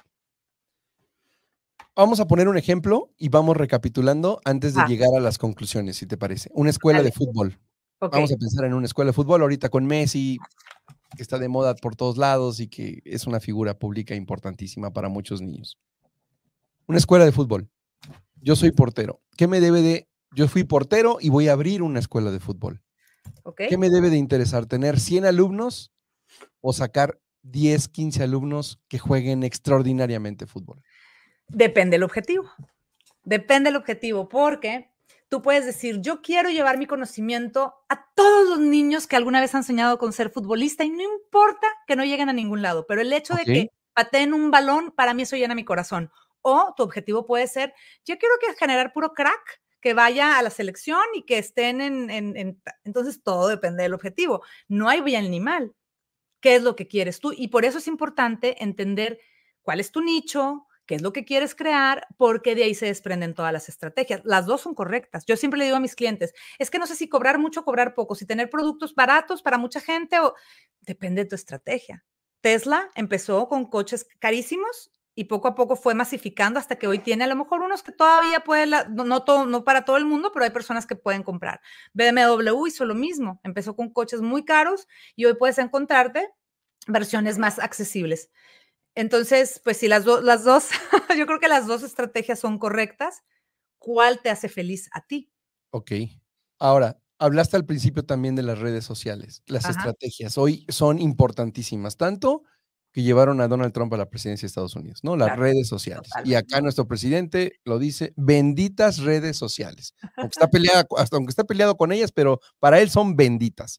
Vamos a poner un ejemplo y vamos recapitulando antes de ah. llegar a las conclusiones, si te parece. Una escuela Dale. de fútbol. Okay. Vamos a pensar en una escuela de fútbol ahorita con Messi, que está de moda por todos lados y que es una figura pública importantísima para muchos niños. Una escuela de fútbol. Yo soy portero. ¿Qué me debe de...? Yo fui portero y voy a abrir una escuela de fútbol. Okay. ¿Qué me debe de interesar? ¿Tener cien alumnos o sacar diez, quince alumnos que jueguen extraordinariamente fútbol? Depende del objetivo. Depende del objetivo, porque tú puedes decir, yo quiero llevar mi conocimiento a todos los niños que alguna vez han soñado con ser futbolista y no importa que no lleguen a ningún lado, pero el hecho okay. de que pateen un balón, para mí eso llena mi corazón. O tu objetivo puede ser, yo quiero que generar puro crack, que vaya a la selección y que estén en, en, en... Entonces, todo depende del objetivo. No hay bien ni mal. ¿Qué es lo que quieres tú? Y por eso es importante entender cuál es tu nicho, qué es lo que quieres crear, porque de ahí se desprenden todas las estrategias. Las dos son correctas. Yo siempre le digo a mis clientes, es que no sé si cobrar mucho o cobrar poco, si tener productos baratos para mucha gente o... Depende de tu estrategia. Tesla empezó con coches carísimos y poco a poco fue masificando hasta que hoy tiene a lo mejor unos que todavía pueden, no, no, todo, no para todo el mundo, pero hay personas que pueden comprar. B M W hizo lo mismo, empezó con coches muy caros y hoy puedes encontrarte versiones más accesibles. Entonces, pues si las, do, las dos, yo creo que las dos estrategias son correctas. ¿Cuál te hace feliz a ti? Ok. Ahora, hablaste al principio también de las redes sociales. Las Ajá. estrategias hoy son importantísimas, tanto que llevaron a Donald Trump a la presidencia de Estados Unidos, ¿no? Las claro, redes sociales. Totalmente. Y acá nuestro presidente lo dice, benditas redes sociales. Aunque está, peleada, hasta aunque está peleado con ellas, pero para él son benditas.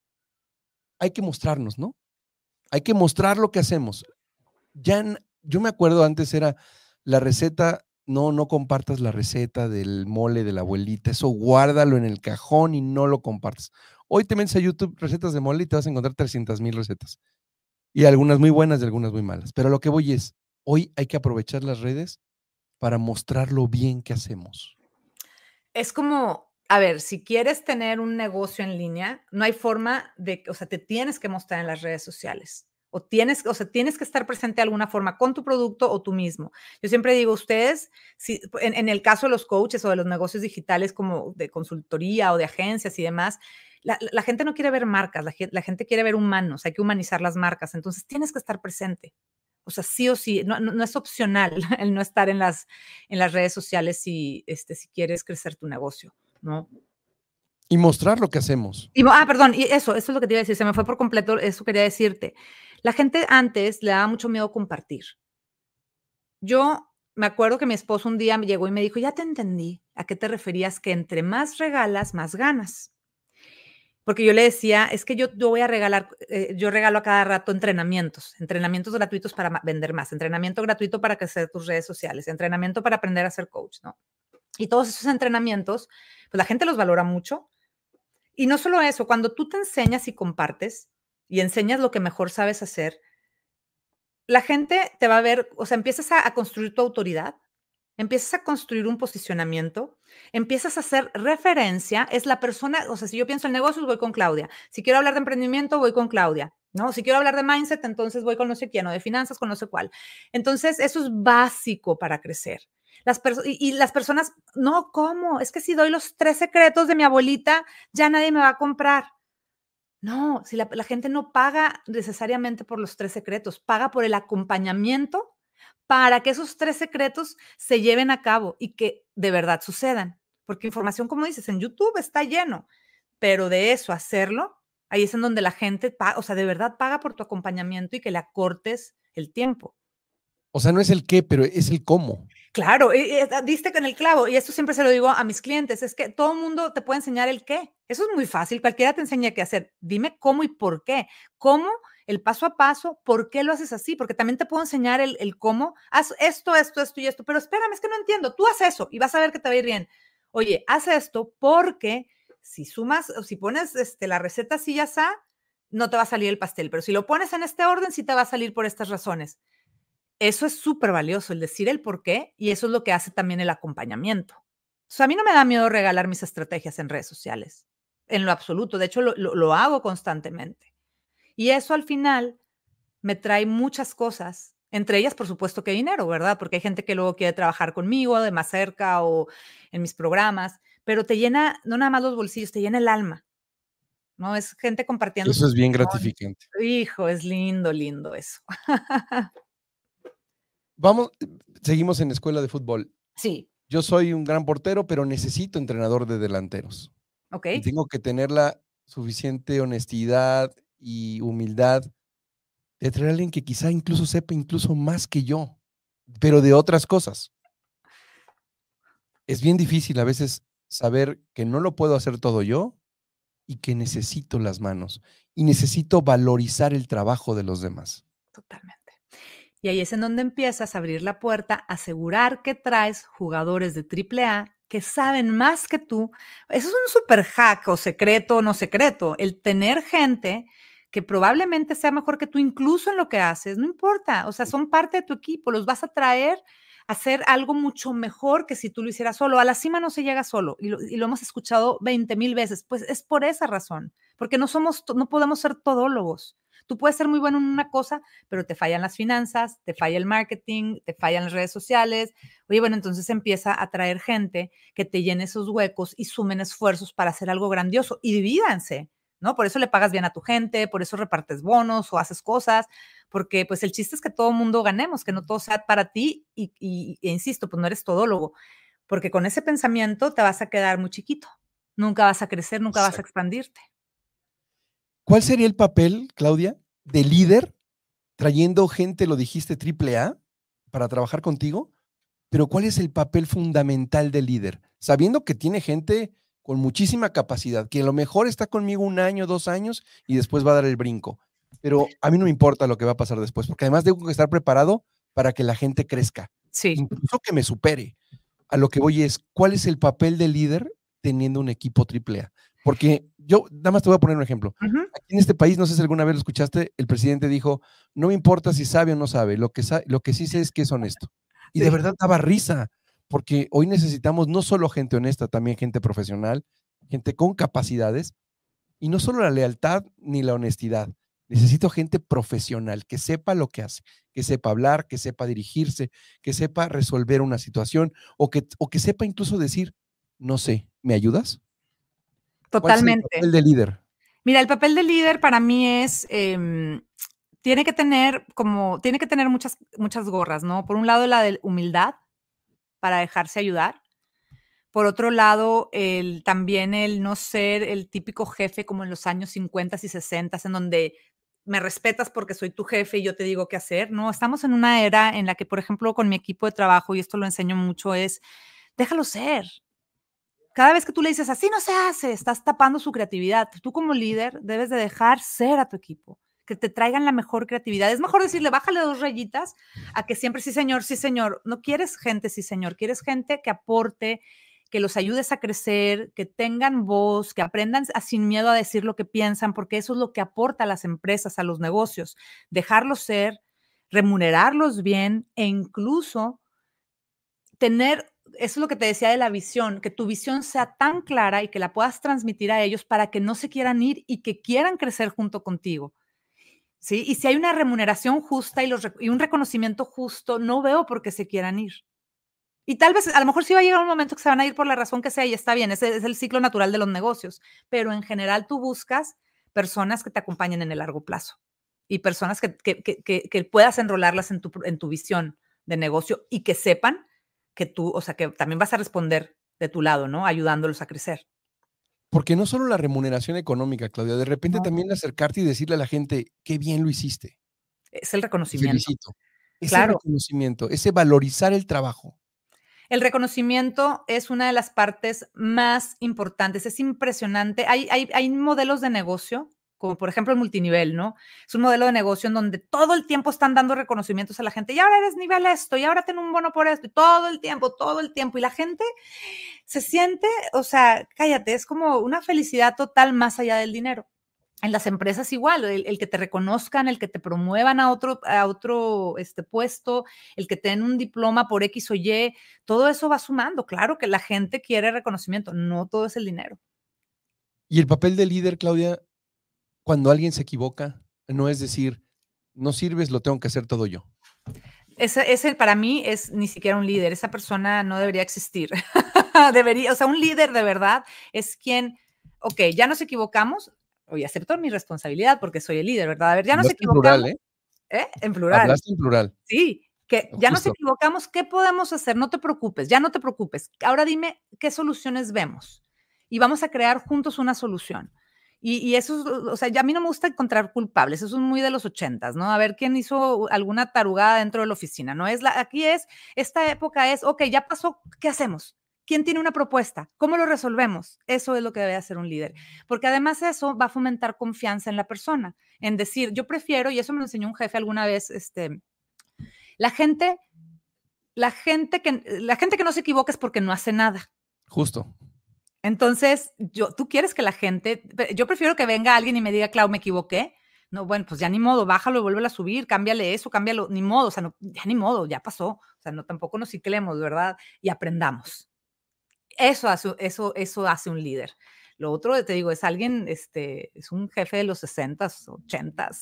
Hay que mostrarnos, ¿no? Hay que mostrar lo que hacemos. Ya, yo me acuerdo antes era la receta, no, no compartas la receta del mole de la abuelita, eso guárdalo en el cajón y no lo compartas. Hoy te metes a YouTube recetas de mole y te vas a encontrar trescientas mil recetas. Y algunas muy buenas y algunas muy malas. Pero lo que voy es, hoy hay que aprovechar las redes para mostrar lo bien que hacemos. Es como, a ver, si quieres tener un negocio en línea, no hay forma de, o sea, te tienes que mostrar en las redes sociales. O tienes, o sea, tienes que estar presente de alguna forma con tu producto o tú mismo. Yo siempre digo, ustedes, si, en, en el caso de los coaches o de los negocios digitales como de consultoría o de agencias y demás, la, la gente no quiere ver marcas, la, la gente quiere ver humanos, hay que humanizar las marcas. Entonces, tienes que estar presente. O sea, sí o sí, no, no, no es opcional el no estar en las, en las redes sociales si, este, si quieres crecer tu negocio, ¿no? Y mostrar lo que hacemos. Y, ah, perdón, y eso, eso es lo que te iba a decir, se me fue por completo, eso quería decirte. La gente antes le daba mucho miedo compartir. Yo me acuerdo que mi esposo un día me llegó y me dijo, ya te entendí, ¿a qué te referías? Que entre más regalas, más ganas. Porque yo le decía, es que yo, yo voy a regalar, eh, yo regalo a cada rato entrenamientos, entrenamientos gratuitos para vender más, entrenamiento gratuito para crecer tus redes sociales, entrenamiento para aprender a ser coach, ¿no? Y todos esos entrenamientos, pues la gente los valora mucho. Y no solo eso, cuando tú te enseñas y compartes y enseñas lo que mejor sabes hacer, la gente te va a ver, o sea, empiezas a, a construir tu autoridad, empiezas a construir un posicionamiento, empiezas a hacer referencia, es la persona, o sea, si yo pienso en negocios, voy con Claudia. Si quiero hablar de emprendimiento, voy con Claudia, ¿no? Si quiero hablar de mindset, entonces voy con no sé quién, o de finanzas, con no sé cuál. Entonces, eso es básico para crecer. Las y, y las personas, no, ¿cómo? Es que si doy los tres secretos de mi abuelita, ya nadie me va a comprar. No, si la, la gente no paga necesariamente por los tres secretos, paga por el acompañamiento para que esos tres secretos se lleven a cabo y que de verdad sucedan. Porque información, como dices, en YouTube está lleno, pero de eso hacerlo, ahí es en donde la gente, paga, o sea, de verdad paga por tu acompañamiento y que le acortes el tiempo. O sea, no es el qué, pero es el cómo. Claro, y, y, diste con el clavo, y esto siempre se lo digo a mis clientes, es que todo el mundo te puede enseñar el qué. Eso es muy fácil, cualquiera te enseña qué hacer. Dime cómo y por qué. ¿Cómo? El paso a paso, ¿por qué lo haces así? Porque también te puedo enseñar el, el cómo. Haz esto, esto, esto y esto, pero espérame, es que no entiendo. Tú haz eso y vas a ver que te va a ir bien. Oye, haz esto porque si sumas o si pones este, la receta así ya está, no te va a salir el pastel, pero si lo pones en este orden, sí te va a salir por estas razones. Eso es súper valioso, el decir el por qué, y eso es lo que hace también el acompañamiento. O sea, a mí no me da miedo regalar mis estrategias en redes sociales, en lo absoluto. De hecho, lo, lo, lo hago constantemente. Y eso al final me trae muchas cosas, entre ellas, por supuesto, que dinero, ¿verdad? Porque hay gente que luego quiere trabajar conmigo de más cerca o en mis programas, pero te llena, no nada más los bolsillos, te llena el alma, ¿no? Es gente compartiendo Eso sus es bien opiniones. gratificante. Hijo, es lindo, lindo eso. Vamos, seguimos en escuela de fútbol. Sí. Yo soy un gran portero, pero necesito entrenador de delanteros. Ok. Y tengo que tener la suficiente honestidad y humildad de traer a alguien que quizá incluso sepa incluso más que yo, pero de otras cosas. Es bien difícil a veces saber que no lo puedo hacer todo yo y que necesito las manos y necesito valorizar el trabajo de los demás. Totalmente. Y ahí es en donde empiezas a abrir la puerta, asegurar que traes jugadores de triple A que saben más que tú. Eso es un super hack o secreto o no secreto. El tener gente que probablemente sea mejor que tú, incluso en lo que haces, no importa. O sea, son parte de tu equipo, los vas a traer a hacer algo mucho mejor que si tú lo hicieras solo. A la cima no se llega solo y lo, y lo hemos escuchado veinte mil veces. Pues es por esa razón, porque no somos, no podemos ser todólogos. Tú puedes ser muy bueno en una cosa, pero te fallan las finanzas, te falla el marketing, te fallan las redes sociales. Oye, bueno, entonces empieza a traer gente que te llene esos huecos y sumen esfuerzos para hacer algo grandioso y divídanse, ¿no? Por eso le pagas bien a tu gente, por eso repartes bonos o haces cosas, porque pues el chiste es que todo el mundo ganemos, que no todo sea para ti y, y, e insisto, pues no eres todólogo, porque con ese pensamiento te vas a quedar muy chiquito, nunca vas a crecer, nunca vas a Exacto. expandirte. ¿Cuál sería el papel, Claudia, de líder trayendo gente, lo dijiste, triple A para trabajar contigo? Pero ¿cuál es el papel fundamental del líder? Sabiendo que tiene gente con muchísima capacidad, que a lo mejor está conmigo un año, dos años y después va a dar el brinco. Pero a mí no me importa lo que va a pasar después, porque además tengo que estar preparado para que la gente crezca, Sí. incluso que me supere. A lo que voy es, ¿cuál es el papel del líder teniendo un equipo triple A? Porque yo, nada más te voy a poner un ejemplo. Uh-huh. Aquí en este país, no sé si alguna vez lo escuchaste, el presidente dijo, no me importa si sabe o no sabe, lo que, sa lo que sí sé es que es honesto. Y Sí. de verdad daba risa, porque hoy necesitamos no solo gente honesta, también gente profesional, gente con capacidades, y no solo la lealtad ni la honestidad. Necesito gente profesional que sepa lo que hace, que sepa hablar, que sepa dirigirse, que sepa resolver una situación o que, o que sepa incluso decir, no sé, ¿me ayudas? ¿Cuál es el Totalmente. papel de líder? Mira, el papel de líder para mí es, eh, tiene que tener como, tiene que tener muchas, muchas gorras, ¿no? Por un lado, la de humildad para dejarse ayudar. Por otro lado, el, también el no ser el típico jefe como en los años cincuenta y sesenta, en donde me respetas porque soy tu jefe y yo te digo qué hacer, ¿no? Estamos en una era en la que, por ejemplo, con mi equipo de trabajo, y esto lo enseño mucho, es déjalo ser. Cada vez que tú le dices, así no se hace, estás tapando su creatividad. Tú como líder debes de dejar ser a tu equipo, que te traigan la mejor creatividad. Es mejor decirle, bájale dos rayitas, a que siempre sí señor, sí señor. No quieres gente sí señor, quieres gente que aporte, que los ayudes a crecer, que tengan voz, que aprendan a, sin miedo a decir lo que piensan, porque eso es lo que aporta a las empresas, a los negocios. Dejarlos ser, remunerarlos bien e incluso tener, eso es lo que te decía de la visión, que tu visión sea tan clara y que la puedas transmitir a ellos para que no se quieran ir y que quieran crecer junto contigo, ¿sí? Y si hay una remuneración justa y, los, y un reconocimiento justo, no veo por qué se quieran ir. Y tal vez, a lo mejor sí va a llegar un momento que se van a ir por la razón que sea y está bien, ese es el ciclo natural de los negocios, pero en general tú buscas personas que te acompañen en el largo plazo y personas que, que, que, que, que puedas enrolarlas en tu, en tu visión de negocio y que sepan que tú, o sea, que también vas a responder de tu lado, ¿no? Ayudándolos a crecer. Porque no solo la remuneración económica, Claudia, de repente No. también acercarte y decirle a la gente, qué bien lo hiciste. Es el Te reconocimiento. felicito. Ese Claro. reconocimiento, ese valorizar el trabajo. El reconocimiento es una de las partes más importantes. Es impresionante. Hay, hay, hay modelos de negocio, como por ejemplo el multinivel, ¿no? Es un modelo de negocio en donde todo el tiempo están dando reconocimientos a la gente. Y ahora eres nivel esto, y ahora ten un bono por esto, y todo el tiempo, todo el tiempo. Y la gente se siente, o sea, cállate, es como una felicidad total más allá del dinero. En las empresas igual, el, el que te reconozcan, el que te promuevan a otro, a otro este, puesto, el que te den un diploma por X o Y, todo eso va sumando. Claro que la gente quiere reconocimiento, no todo es el dinero. Y el papel del líder, Claudia, cuando alguien se equivoca, no es decir, no sirves, lo tengo que hacer todo yo. Ese, ese para mí es ni siquiera un líder, esa persona no debería existir. Debería, o sea, un líder de verdad es quien, ok, ya nos equivocamos, oye, acepto mi responsabilidad porque soy el líder, ¿verdad? A ver, ya nos Hablaste en plural, equivocamos, ¿eh? ¿eh? En plural. Hablaste en plural. Sí, que ya nos Justo. equivocamos, ¿qué podemos hacer? No te preocupes, ya no te preocupes. Ahora dime qué soluciones vemos y vamos a crear juntos una solución. Y, y eso, es, o sea, ya a mí no me gusta encontrar culpables, eso es muy de los ochentas, ¿no? A ver quién hizo alguna tarugada dentro de la oficina, ¿no? Es la, aquí es, esta época es, ok, ya pasó, ¿qué hacemos? ¿Quién tiene una propuesta? ¿Cómo lo resolvemos? Eso es lo que debe hacer un líder, porque además eso va a fomentar confianza en la persona, en decir, yo prefiero, y eso me lo enseñó un jefe alguna vez, este, la gente, la gente que, la gente que no se equivoca es porque no hace nada. Justo. Entonces, yo, tú quieres que la gente, yo prefiero que venga alguien y me diga, Clau, me equivoqué. No, bueno, pues ya ni modo, bájalo y vuélvelo a subir, cámbiale eso, cámbialo, ni modo, o sea, no, ya ni modo, ya pasó. O sea, no, tampoco nos ciclemos, ¿verdad? Y aprendamos. Eso hace, eso, eso hace un líder. Lo otro, te digo, es alguien, este, es un jefe de los sesentas, ochentas.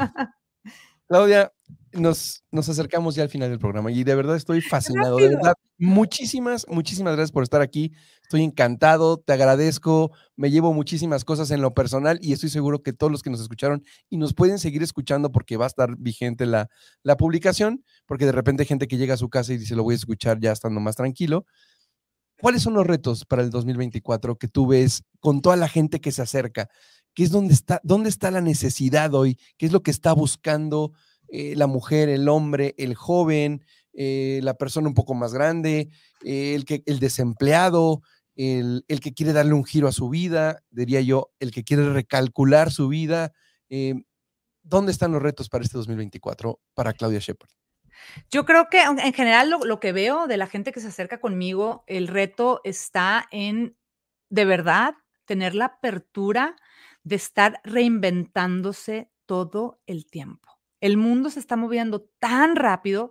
Claudia, nos, nos acercamos ya al final del programa y de verdad estoy fascinado, de Rápido. verdad, muchísimas, muchísimas gracias por estar aquí, estoy encantado, te agradezco, me llevo muchísimas cosas en lo personal y estoy seguro que todos los que nos escucharon y nos pueden seguir escuchando porque va a estar vigente la, la publicación, porque de repente hay gente que llega a su casa y dice, lo voy a escuchar ya estando más tranquilo. ¿Cuáles son los retos para el dos mil veinticuatro que tú ves con toda la gente que se acerca? ¿Qué es dónde está, dónde está la necesidad hoy? ¿Qué es lo que está buscando eh, la mujer, el hombre, el joven, eh, la persona un poco más grande, eh, el, que, el desempleado, el, el, que quiere darle un giro a su vida, diría yo, el que quiere recalcular su vida? Eh, ¿Dónde están los retos para este dos mil veinticuatro para Claudia Shepard? Yo creo que en general lo, lo que veo de la gente que se acerca conmigo, el reto está en, de verdad, tener la apertura de estar reinventándose todo el tiempo. El mundo se está moviendo tan rápido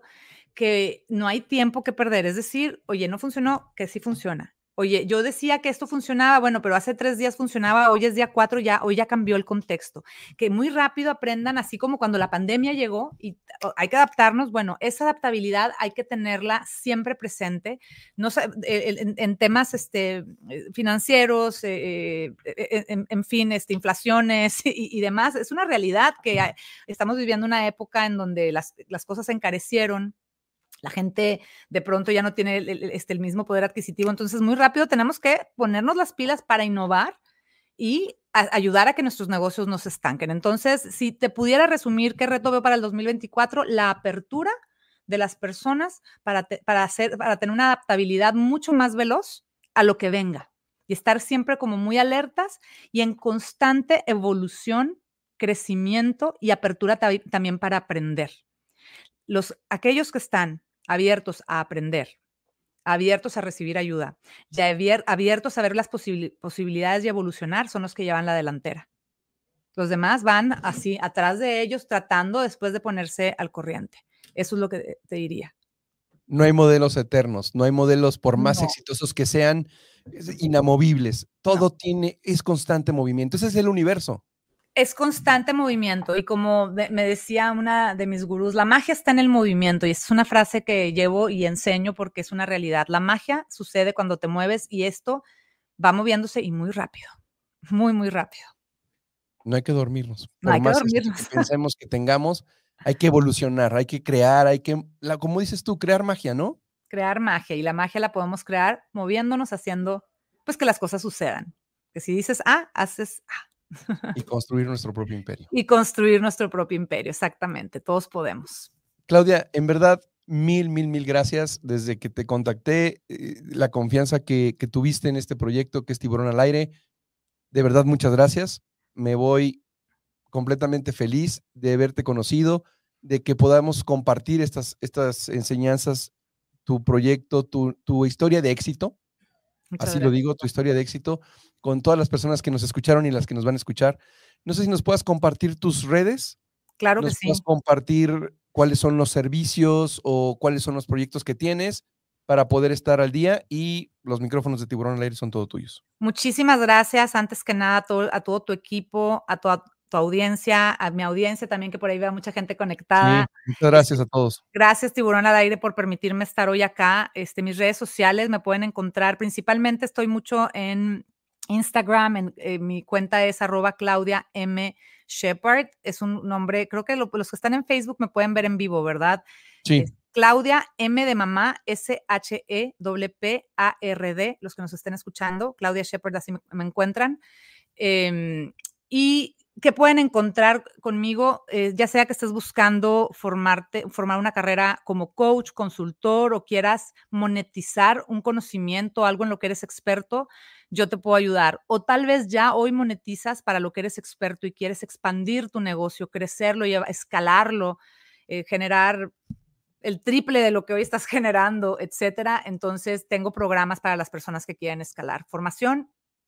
que no hay tiempo que perder. Es decir, oye, no funcionó, que sí funciona. Oye, yo decía que esto funcionaba, bueno, pero hace tres días funcionaba, hoy es día cuatro, ya, hoy ya cambió el contexto. Que muy rápido aprendan, así como cuando la pandemia llegó y hay que adaptarnos, bueno, esa adaptabilidad hay que tenerla siempre presente, no, en, en temas este, financieros, eh, en, en, fin, este, inflaciones y, y demás. Es una realidad que hay, estamos viviendo una época en donde las, las cosas se encarecieron. La gente de pronto ya no tiene el, el, este, el mismo poder adquisitivo. Entonces, muy rápido tenemos que ponernos las pilas para innovar y a, ayudar a que nuestros negocios no se estanquen. Entonces, si te pudiera resumir qué reto veo para el dos mil veinticuatro, la apertura de las personas para, te, para, hacer, para tener una adaptabilidad mucho más veloz a lo que venga y estar siempre como muy alertas y en constante evolución, crecimiento y apertura también para aprender. Los, aquellos que están abiertos a aprender, abiertos a recibir ayuda, ya abiertos a ver las posibil- posibilidades y evolucionar, son los que llevan la delantera. Los demás van así atrás de ellos tratando después de ponerse al corriente. Eso es lo que te diría. No hay modelos eternos, no hay modelos por más No. exitosos que sean, inamovibles. Todo No. tiene, es constante movimiento. Ese es el universo. Es constante movimiento y como de, me decía una de mis gurús, la magia está en el movimiento y es una frase que llevo y enseño porque es una realidad. La magia sucede cuando te mueves y esto va moviéndose y muy rápido, muy, muy rápido. No hay que dormirnos. No Por hay que más éxito dormirnos. que pensemos que tengamos, hay que evolucionar, hay que crear, hay que, la, como dices tú, crear magia, ¿no? Crear magia y la magia la podemos crear moviéndonos, haciendo pues que las cosas sucedan. Que si dices A, haces A. Y construir nuestro propio imperio. Y construir nuestro propio imperio, exactamente. Todos podemos. Claudia, en verdad, mil, mil, mil gracias. Desde que te contacté, eh, la confianza que, que tuviste en este proyecto que es Tiburón al Aire, de verdad, muchas gracias. Me voy completamente feliz de haberte conocido, de que podamos compartir estas, estas enseñanzas, tu proyecto, tu, tu historia de éxito. Muchas Así lo gracias. digo, tu historia de éxito, con todas las personas que nos escucharon y las que nos van a escuchar. No sé si nos puedas compartir tus redes, Claro que nos puedas sí. compartir cuáles son los servicios o cuáles son los proyectos que tienes para poder estar al día, y los micrófonos de Tiburón al Aire son todo tuyos. Muchísimas gracias, antes que nada, a todo, a todo tu equipo, a toda tu audiencia, a mi audiencia también, que por ahí veo mucha gente conectada. Sí, muchas Este, gracias a todos. gracias, Tiburón al Aire, por permitirme estar hoy acá. Este, mis redes sociales me pueden encontrar, principalmente estoy mucho en Instagram, en, en mi cuenta es arroba Claudia M. Shepard, es un nombre, creo que lo, los que están en Facebook me pueden ver en vivo, ¿verdad? Sí. Es Claudia M de mamá, S H E P P A R D, los que nos estén escuchando, Claudia Shepard, así me, me encuentran. Eh, y que pueden encontrar conmigo, eh, ya sea que estés buscando formarte, formar una carrera como coach, consultor, o quieras monetizar un conocimiento, algo en lo que eres experto, yo te puedo ayudar. O tal vez ya hoy monetizas para lo que eres experto y quieres expandir tu negocio, crecerlo y escalarlo, eh, generar el triple de lo que hoy estás generando, etcétera. Entonces, tengo programas para las personas que quieren escalar. Formación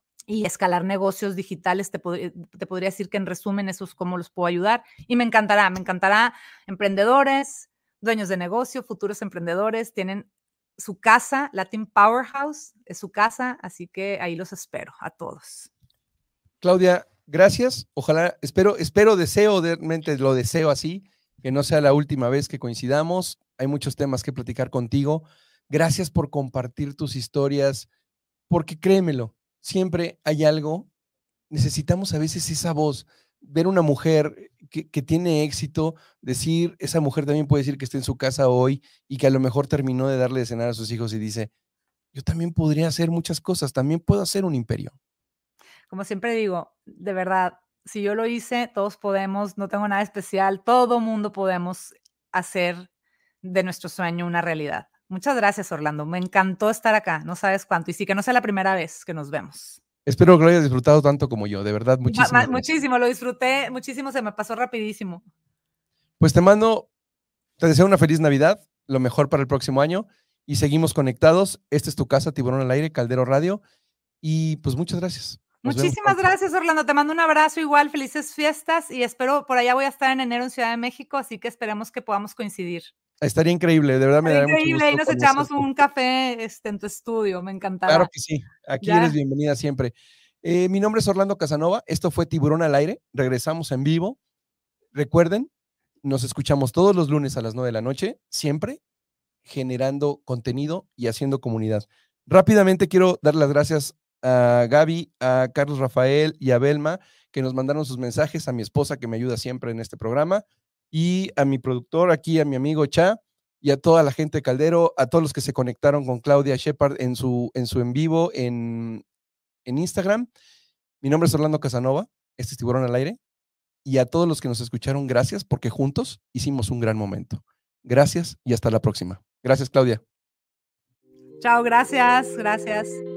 y escalar negocios digitales, te, pod te podría decir que en resumen eso es cómo los puedo ayudar. Y me encantará, me encantará emprendedores, dueños de negocio, futuros emprendedores, tienen su casa, Latin Powerhouse es su casa, así que ahí los espero a todos. Claudia, gracias. Ojalá, espero, espero, deseo, realmente lo deseo así, que no sea la última vez que coincidamos. Hay muchos temas que platicar contigo. Gracias por compartir tus historias, porque créemelo, siempre hay algo. Necesitamos a veces esa voz, ver una mujer que, que tiene éxito, decir, esa mujer también puede decir que está en su casa hoy y que a lo mejor terminó de darle de cenar a sus hijos y dice, yo también podría hacer muchas cosas, también puedo hacer un imperio. Como siempre digo, de verdad, si yo lo hice, todos podemos, no tengo nada especial, todo mundo podemos hacer de nuestro sueño una realidad. Muchas gracias, Orlando. Me encantó estar acá, no sabes cuánto. Y sí que no sea la primera vez que nos vemos. Espero que lo hayas disfrutado tanto como yo, de verdad, muchísimas gracias. Muchísimo, lo disfruté, muchísimo, se me pasó rapidísimo. Pues te mando, te deseo una feliz Navidad, lo mejor para el próximo año, y seguimos conectados. Esta es tu casa, Tiburón al Aire, Caldero Radio, y pues muchas gracias. Nos Muchísimas gracias, Orlando. Te mando un abrazo igual, felices fiestas, y espero, por allá voy a estar en enero en Ciudad de México, así que esperemos que podamos coincidir. Estaría increíble, de verdad me Estaría dará mucho increíble, gusto. y nos echamos un café este, en tu estudio, me encantará. Claro que sí, aquí ¿Ya? eres bienvenida siempre. Eh, mi nombre es Orlando Casanova, esto fue Tiburón al Aire, regresamos en vivo. Recuerden, nos escuchamos todos los lunes a las nueve de la noche, siempre generando contenido y haciendo comunidad. Rápidamente quiero dar las gracias a Gaby, a Carlos Rafael y a Belma, que nos mandaron sus mensajes, a mi esposa que me ayuda siempre en este programa, y a mi productor aquí, a mi amigo Cha, y a toda la gente de Caldero, a todos los que se conectaron con Claudia Shepard en su en, su en vivo en, en Instagram. Mi nombre es Orlando Casanova, este es Tiburón al Aire, y a todos los que nos escucharon, gracias, porque juntos hicimos un gran momento. Gracias y hasta la próxima. Gracias, Claudia. Chao, gracias, gracias.